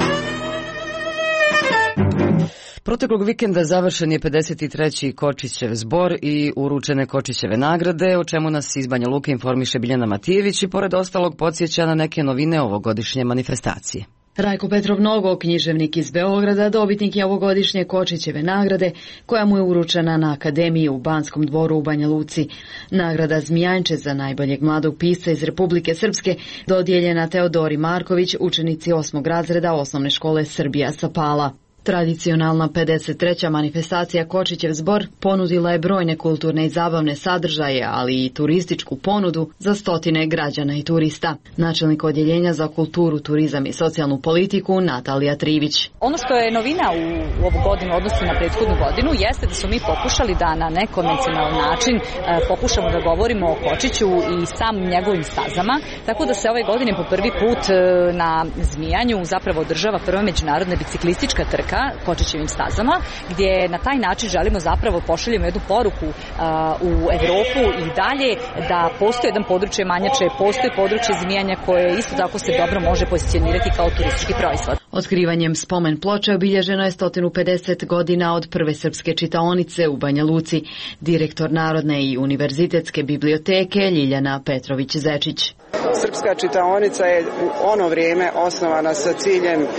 Proteklog vikenda završen je pedeset treći Kočićev zbor i uručene Kočićeve nagrade, o čemu nas iz Banja Luke informiše Biljana Matijević i pored ostalog podsjeća na neke novine ovogodišnje manifestacije. Rajko Petrov Nogo, književnik iz Beograda, dobitnik je ovogodišnje Kočićeve nagrade, koja mu je uručena na Akademiji u Banskom dvoru u Banja Luci. Nagrada Zmijanče za najboljeg mladog pisca iz Republike Srpske dodijeljena Teodori Marković, učenici osmog razreda osnovne škole Srbija sa Pala. Tradicionalna pedeset treća manifestacija Kočićev zbor ponudila je brojne kulturne i zabavne sadržaje, ali i turističku ponudu za stotine građana i turista. Načelnik odjeljenja za kulturu, turizam i socijalnu politiku Natalija Trivić. Ono što je novina u ovu godinu u odnosu na prethodnu godinu jeste da su mi pokušali da na nekonvencionalan način pokušamo da govorimo o Kočiću i sam njegovim stazama, tako da se ove godine po prvi put na Zmijanju zapravo održava prva međunarodna biciklistička trka Kočićevim stazama, gdje na taj način želimo zapravo pošaljemo jednu poruku uh, u Evropu i dalje da postoji jedan područje Manjače, postoji područje Zmijanja koje isto tako se dobro može pozicionirati kao turistički proizvod. Otkrivanjem spomen ploče obilježeno je sto pedeset godina od prve srpske čitaonice u Banja Luci. Direktor Narodne i univerzitetske biblioteke Ljiljana Petrović-Zečić. Srpska čitaonica je u ono vrijeme osnovana sa ciljem e,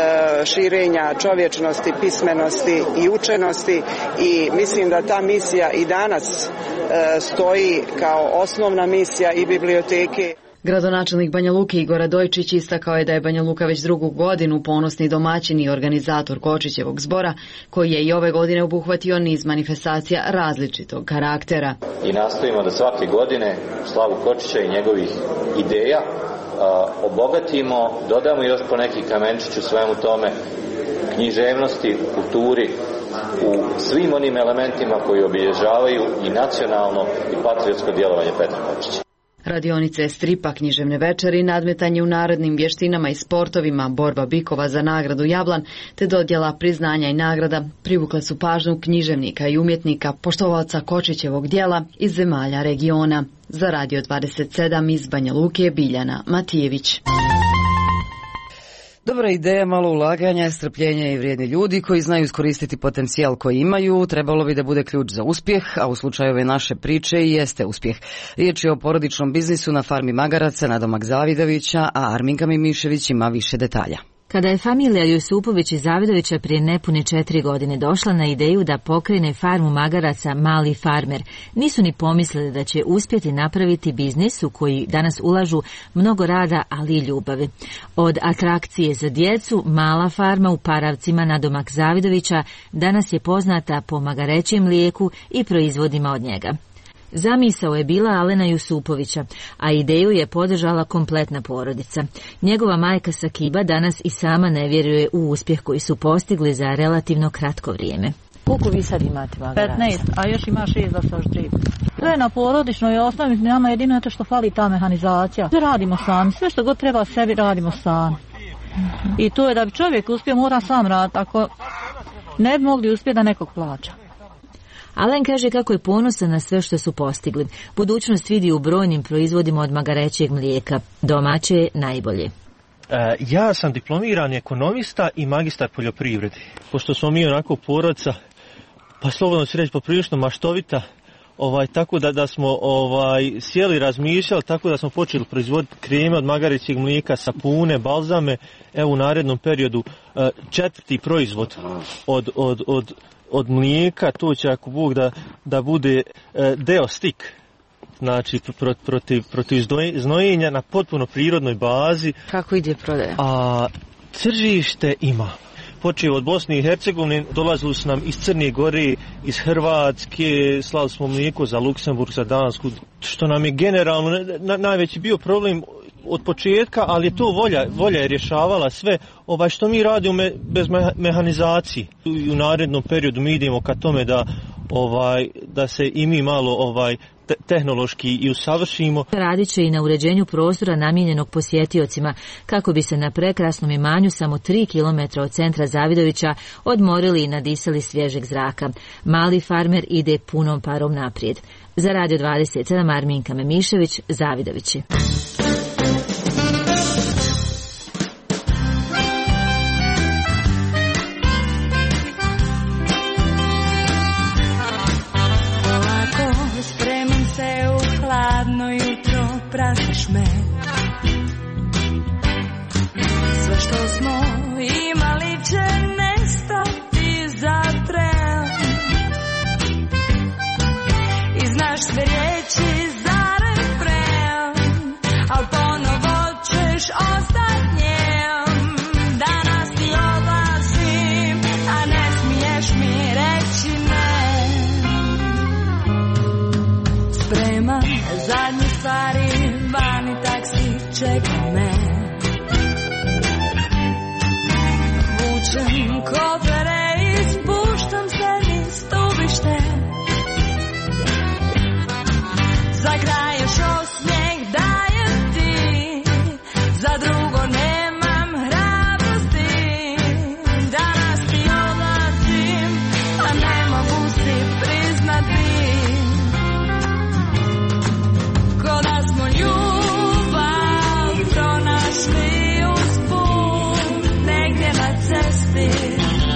širenja čovječnosti, pismenosti i učenosti i mislim da ta misija i danas e, stoji kao osnovna misija i biblioteke. Gradonačelnik Banja Luke Igor Radojčić istakao je da je Banja Luka već drugu godinu ponosni domaćin i organizator Kočićevog zbora, koji je i ove godine obuhvatio niz manifestacija različitog karaktera. I nastojimo da svake godine slavu Kočića i njegovih ideja a, obogatimo, dodamo još po neki kamenčić u svemu tome, književnosti, kulturi, u svim onim elementima koji obilježavaju i nacionalno i patriotsko djelovanje Petra Kočića. Radionice stripa, književne večeri, nadmetanje u narodnim vještinama i sportovima, borba bikova za nagradu Jablan, te dodjela priznanja i nagrada privukle su pažnju književnika i umjetnika, poštovaoca Kočićevog djela iz zemalja regiona. Za Radio dvadeset sedam iz Banja Luke, Biljana Matijević. Dobra ideja, malo ulaganja, strpljenje i vrijedni ljudi koji znaju iskoristiti potencijal koji imaju, trebalo bi da bude ključ za uspjeh, a u slučaju ove naše priče i jeste uspjeh. Riječ je o porodičnom biznisu na farmi magaraca nadomak Zavidovića, a Arminka Mimišević ima više detalja. Kada je familija Jusupović i Zavidovića prije nepune četiri godine došla na ideju da pokrene farmu magaraca Mali farmer, nisu ni pomislili da će uspjeti napraviti biznis u koji danas ulažu mnogo rada, ali i ljubavi. Od atrakcije za djecu, Mala farma u Paravcima nadomak Zavidovića danas je poznata po magarećem mlijeku i proizvodima od njega. Zamisao je bila Alena Jusupovića, a ideju je podržala kompletna porodica. Njegova majka Sakiba danas i sama ne vjeruje u uspjeh koji su postigli za relativno kratko vrijeme. Koliko vi sad imate magaraca? petnaest, a još ima šest da se oždri. To je na porodičnoj osnovi, nama jedino je to što fali ta mehanizacija. Sve radimo sami, sve što god treba sebi radimo sami. I to je da bi čovjek uspio mora sam raditi, ako ne bi mogli uspjeti da nekog plaća. Alen kaže kako je ponosan na sve što su postigli. Budućnost vidi u brojnim proizvodima od magarećeg mlijeka. Domaće je najbolje. E, ja sam diplomirani ekonomista i magistar poljoprivrede. Pošto smo mi onako porodica, pa slobodno se reći poprilično maštovita, ovaj, tako da, da smo ovaj, sjeli razmišljali, tako da smo počeli proizvoditi kreme od magarećeg mlijeka, sapune, balzame. Evo u narednom periodu e, četvrti proizvod od, od, od od mlijeka, to će ako Bog da, da bude e, deostik, znači pro, protiv, protiv znojenja na potpuno prirodnoj bazi. Kako ide prodaja? A tržište ima. Počeo od Bosne i Hercegovine, dolazili su nam iz Crne Gore, iz Hrvatske, slali smo mlijeko za Luksemburg, za Dansku, što nam je generalno na, najveći bio problem od početka, ali je to volja, volja je rješavala sve, ovaj što mi radimo me, bez mehanizacije. I u narednom periodu mi idemo ka tome da ovaj da se i mi malo ovaj te, tehnološki i usavršimo. Radit će i na uređenju prostora namijenjenog posjetiocima, kako bi se na prekrasnom imanju samo tri kilometra od centra Zavidovića odmorili i nadisali svježeg zraka. Mali farmer ide punom parom naprijed. Za Radio dvadeset sedam Arminka Memišević, Zavidovići. Praviš me. Sve što smo imali će nestati za tren. I znaš sve riječi za refren, al ponovo ćeš ostat njem. Danas ti odlazim, a ne smiješ mi reći ne. Spreman zadnje stvari, vani taksi čeka me. Vučem kofere i spuštam se niz stubište. Za kraj još osmijeh dajem ti, za drugo nemam hrabrosti. Danas ti odlazim, a ne mogu si priznati. Ko da smo ljubav pronašli usput negdje na cesti.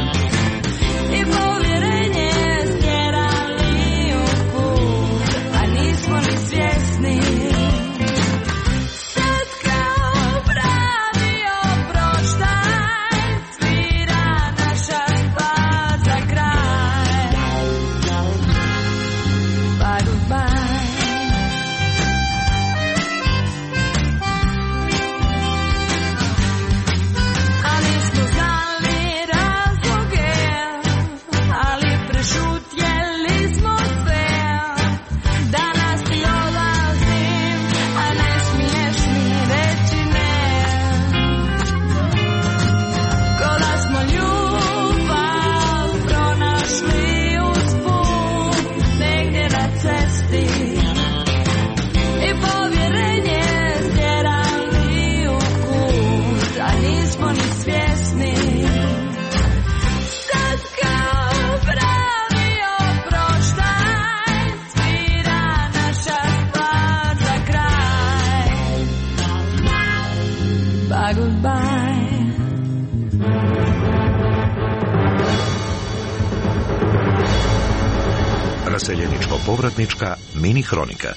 Naseljeničko-povratnička mini hronika.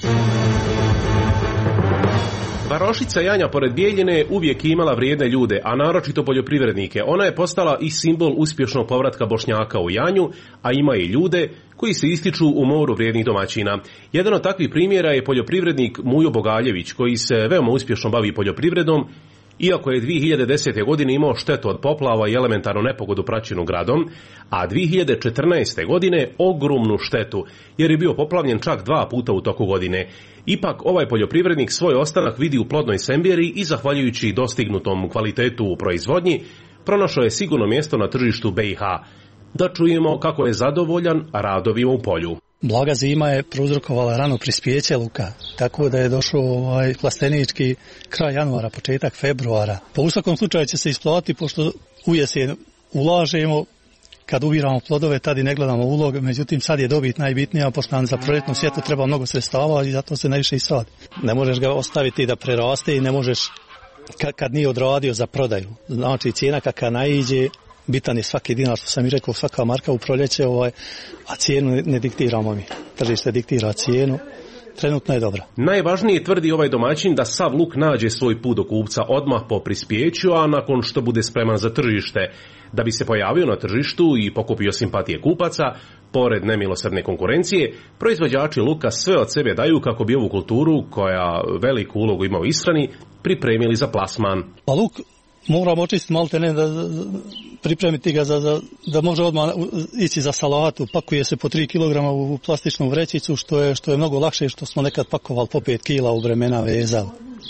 Varošica Janja pored Bijeljine uvijek je imala vrijedne ljude, a naročito poljoprivrednike. Ona je postala i simbol uspješnog povratka Bošnjaka u Janju, a ima i ljude koji se ističu u moru vrijednih domaćina. Jedan od takvih primjera je poljoprivrednik Mujo Bogaljević, koji se veoma uspješno bavi poljoprivredom, iako je dvije hiljade desete. godine imao štetu od poplava i elementarnu nepogodu praćenu gradom, a dvije hiljade četrnaeste. godine ogromnu štetu, jer je bio poplavljen čak dva puta u toku godine. Ipak ovaj poljoprivrednik svoj ostanak vidi u plodnoj semberi i zahvaljujući dostignutom kvalitetu u proizvodnji, pronašao je sigurno mjesto na tržištu B i H. Da čujemo kako je zadovoljan radovima u polju. Blaga zima je prouzrokovala rano prispjeće luka, tako da je došao ovaj plastenički kraj januara, početak februara. Pa u svakom slučaju će se isplatiti, pošto u jesen ulažemo, kad ubiramo plodove, tad i ne gledamo ulog, međutim sad je dobit najbitnija, pošto nam za proljetnu sjetvu treba mnogo sredstava i zato se najviše i sad. Ne možeš ga ostaviti da preraste i ne možeš kad, kad nije odradio za prodaju. Znači cijena kakva naiđe, bitan je svaki dinar, što sam i rekao, svaka marka u proljeće, ovaj, a cijenu ne diktiramo mi. Tržište diktira cijenu, trenutno je dobra. Najvažnije, tvrdi ovaj domaćin, da sav luk nađe svoj put do kupca odmah po prispjeću, a nakon što bude spreman za tržište. Da bi se pojavio na tržištu i pokupio simpatije kupaca, pored nemilosrdne konkurencije, proizvođači luka sve od sebe daju kako bi ovu kulturu, koja veliku ulogu ima u ishrani, pripremili za plasman. Pa luk moramo očistiti malte ne da pripremiti ga za, za, da može odmah ići za salatu. Pakuje se po tri kilograma u plastičnu vrećicu, što je, što je mnogo lakše, što smo nekad pakovali po pet kila u vremena vezali.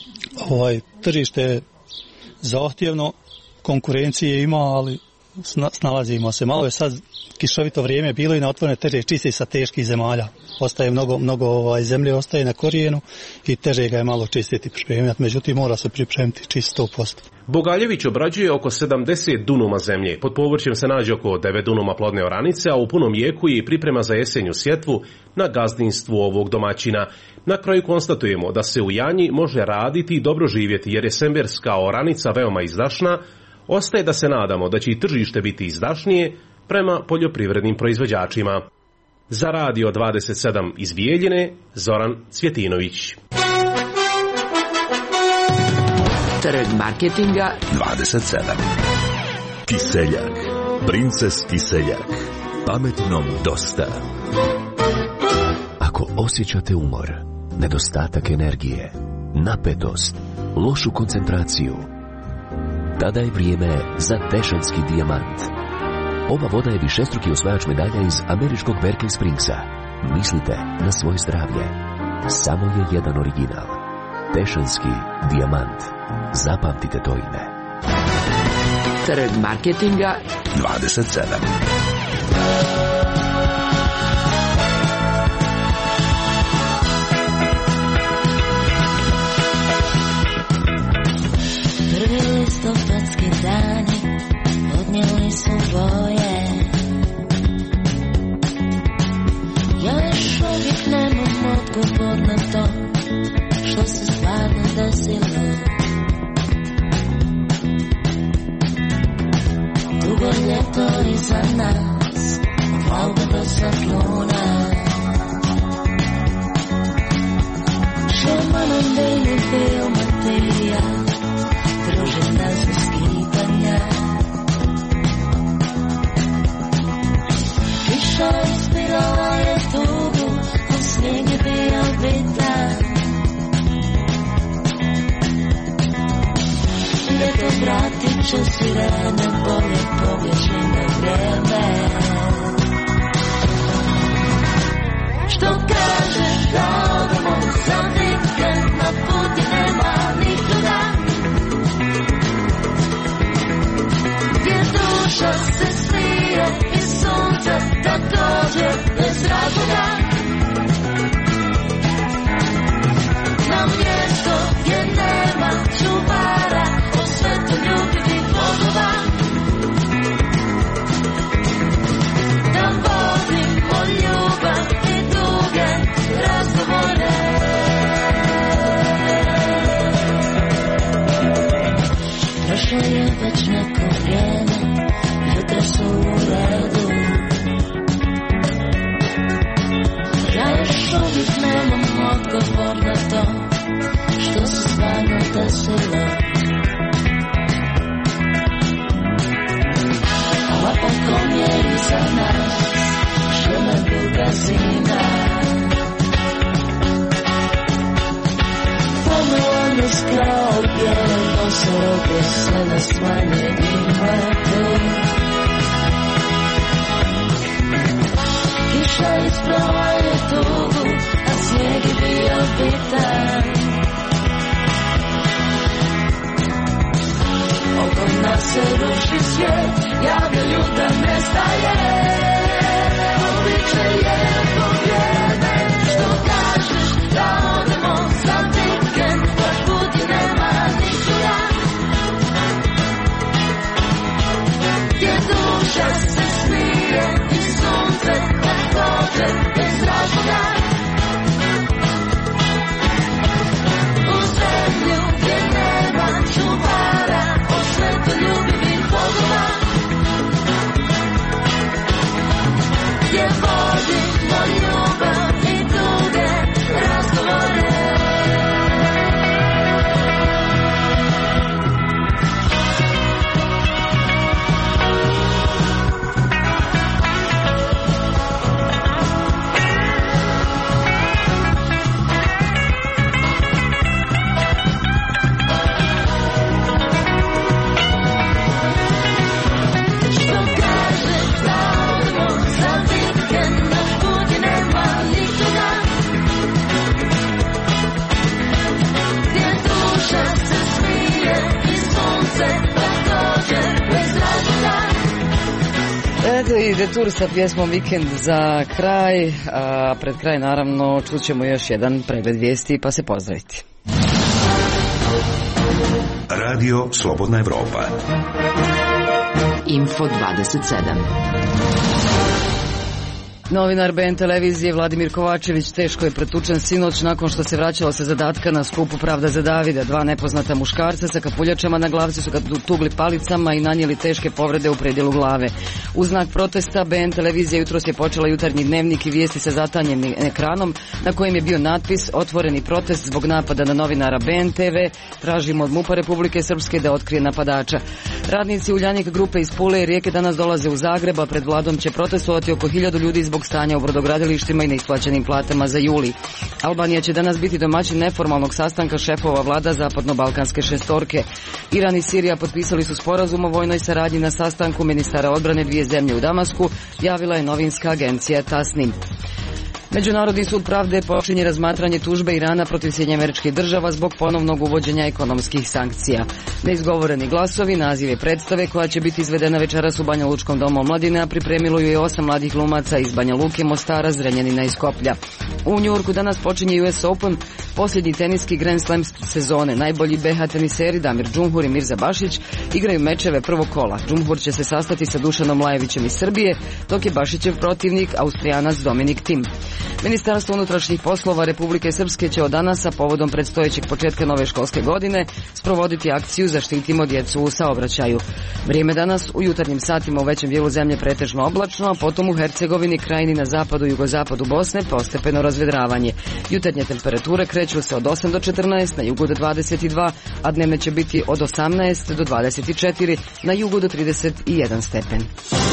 Ovaj, tržište je zahtjevno, konkurencije ima, ali snalazimo se. Malo je sad kišovito vrijeme bilo i na otvorene teže čisti sa teških zemalja. Ostaje mnogo, mnogo ovaj, zemlje ostaje na korijenu i teže ga je malo čistiti, pripremiti. Međutim, mora se pripremiti čist sto posto. Bogaljević obrađuje oko sedamdeset dunuma zemlje. Pod povrćem se nađe oko devet dunuma plodne oranice, a u punom jeku je i priprema za jesenju sjetvu na gazdinstvu ovog domaćina. Na kraju konstatujemo da se u Janji može raditi i dobro živjeti, jer je semberska oranica veoma izdašna. Ostaje da se nadamo da će i tržište biti izdašnije prema poljoprivrednim proizvođačima. Za Radio dvadeset sedam iz Bijeljine, Zoran Cvjetinović. Trg marketinga dvadeset sedam. Kiseljak. Princes Kiseljak. Pametnom dosta. Ako osjećate umor, nedostatak energije, napetost, lošu koncentraciju, tada je vrijeme za Tešanski dijamant. Ova voda je višestruki osvajač medalja iz američkog Berkeley Springsa. Mislite na svoje zdravlje. Samo je jedan original. Tešanski dijamant. Zapamtite to ime. Trg marketinga dvadeset sedam. Prvi listopadski dani odnijeli su boje. Ja još uvijek nemam odgovor na to što se stvarno desilo. Dugo ljeto iza nas, valba do sakluna. Šemanom deli bio Matija, druži nas u skitanja. Kiša ispirala je tugu, a snijeg je bio bitan. Ljeto vratit će sirene, bolje pobjeći na vrijeme. Što kažeš da odemo za vikend, na puti nema nikoga, gdje duša se smije i sunce također bez razloga. Na mjesto gdje nema čuvara, o svetu ljubi Bogova, da vodimo ljubav i duge razgovore. Prošlo je već neko vrijeme, jutra su u redu. razina. Pomela nas kao bijele nosoroge, sve nas manje imate. Kiša isprava je tugu, a snijeg je bio bitan. Oko nas se ruši svijet, javlja ljuta nestaje. Običe je pobjede, što kažeš da odemo za vikend, baš put nema niču ja. Gdje duša se smije i sunce također bez razloga. U zemlju gdje nema čuvara, od svetoljubivih bogova, gdje vodimo ljubav i duge razgovore. Eto i Detour sa pjesmom Vikend za kraj, a pred kraj naravno čućemo još jedan pregled vijesti pa se pozdraviti. Radio Slobodna Evropa. Info dvadeset sedam. Novinar B N televizije Vladimir Kovačević teško je pretučen sinoć nakon što se vraćao sa zadatka na skupu Pravda za Davida. Dva nepoznata muškarca sa kapuljačama na glavi su ga tugli palicama i nanijeli teške povrede u predjelu glave. U znak protesta B N televizija jutros je počela jutarnji dnevnik i vijesti sa zatanjenim ekranom na kojem je bio natpis otvoreni protest zbog napada na novinara B N T V. Tražimo od MUP-a Republike Srpske da otkrije napadača. Radnici Uljanik grupe iz Pule i Rijeke danas dolaze u Zagreb, a pred vladom će protestovati oko hiljadu ljudi zbog stanja u brodogradilištima i neisplaćenim platama za juli. Albanija će danas biti domaćin neformalnog sastanka šefova vlada zapadno-balkanske šestorke. Iran i Sirija potpisali su sporazum o vojnoj saradnji na sastanku ministara odbrane dvije zemlje u Damasku, javila je novinska agencija Tasnim. Međunarodni sud pravde počinje razmatranje tužbe Irana protiv Sjedinjenih Američkih Država zbog ponovnog uvođenja ekonomskih sankcija. Neizgovoreni glasovi, nazive predstave koja će biti izvedena večeras u Banja Lučkom domu omladine, a pripremilo ju je osam mladih glumaca iz Banja Luke, Mostara, Zrenjanina i Skoplja. U Njujorku danas počinje U S Open, posljednji teniski Grand Slam sezone. Najbolji B H teniseri Damir Džumhur i Mirza Bašić igraju mečeve prvog kola. Džumhur će se sastati sa Dušanom Lajevićem iz Srbije, dok je Bašićev protivnik Austrijanac Dominik Tim. Ministarstvo unutrašnjih poslova Republike Srpske će od danas, a povodom predstojećeg početka nove školske godine, sprovoditi akciju Zaštitimo djecu u saobraćaju. Vrijeme danas u jutarnjim satima u većem dijelu zemlje pretežno oblačno, a potom u Hercegovini, Krajini na zapadu i jugozapadu Bosne postepeno razvedravanje. Jutarnje temperature kreću se od osam do četrnaest, na jugu do dvadeset dva, a dnevne će biti od osamnaest do dvadeset četiri, na jugu do trideset jedan stepen.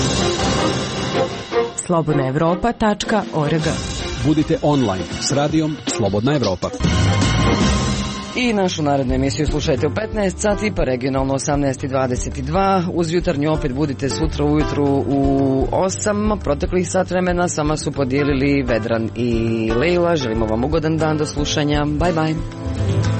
slobodna evropa tačka org. Budite online s radijom Slobodna Evropa. I našu narednu emisiju slušajte u petnaest sati, pa regionalno osamnaest i dvadeset dva. Uz jutarnju opet budite sutra ujutru u osam. Proteklih sat vremena sama su podijelili Vedran i Lejla. Želimo vam ugodan dan, do slušanja. Bye bye.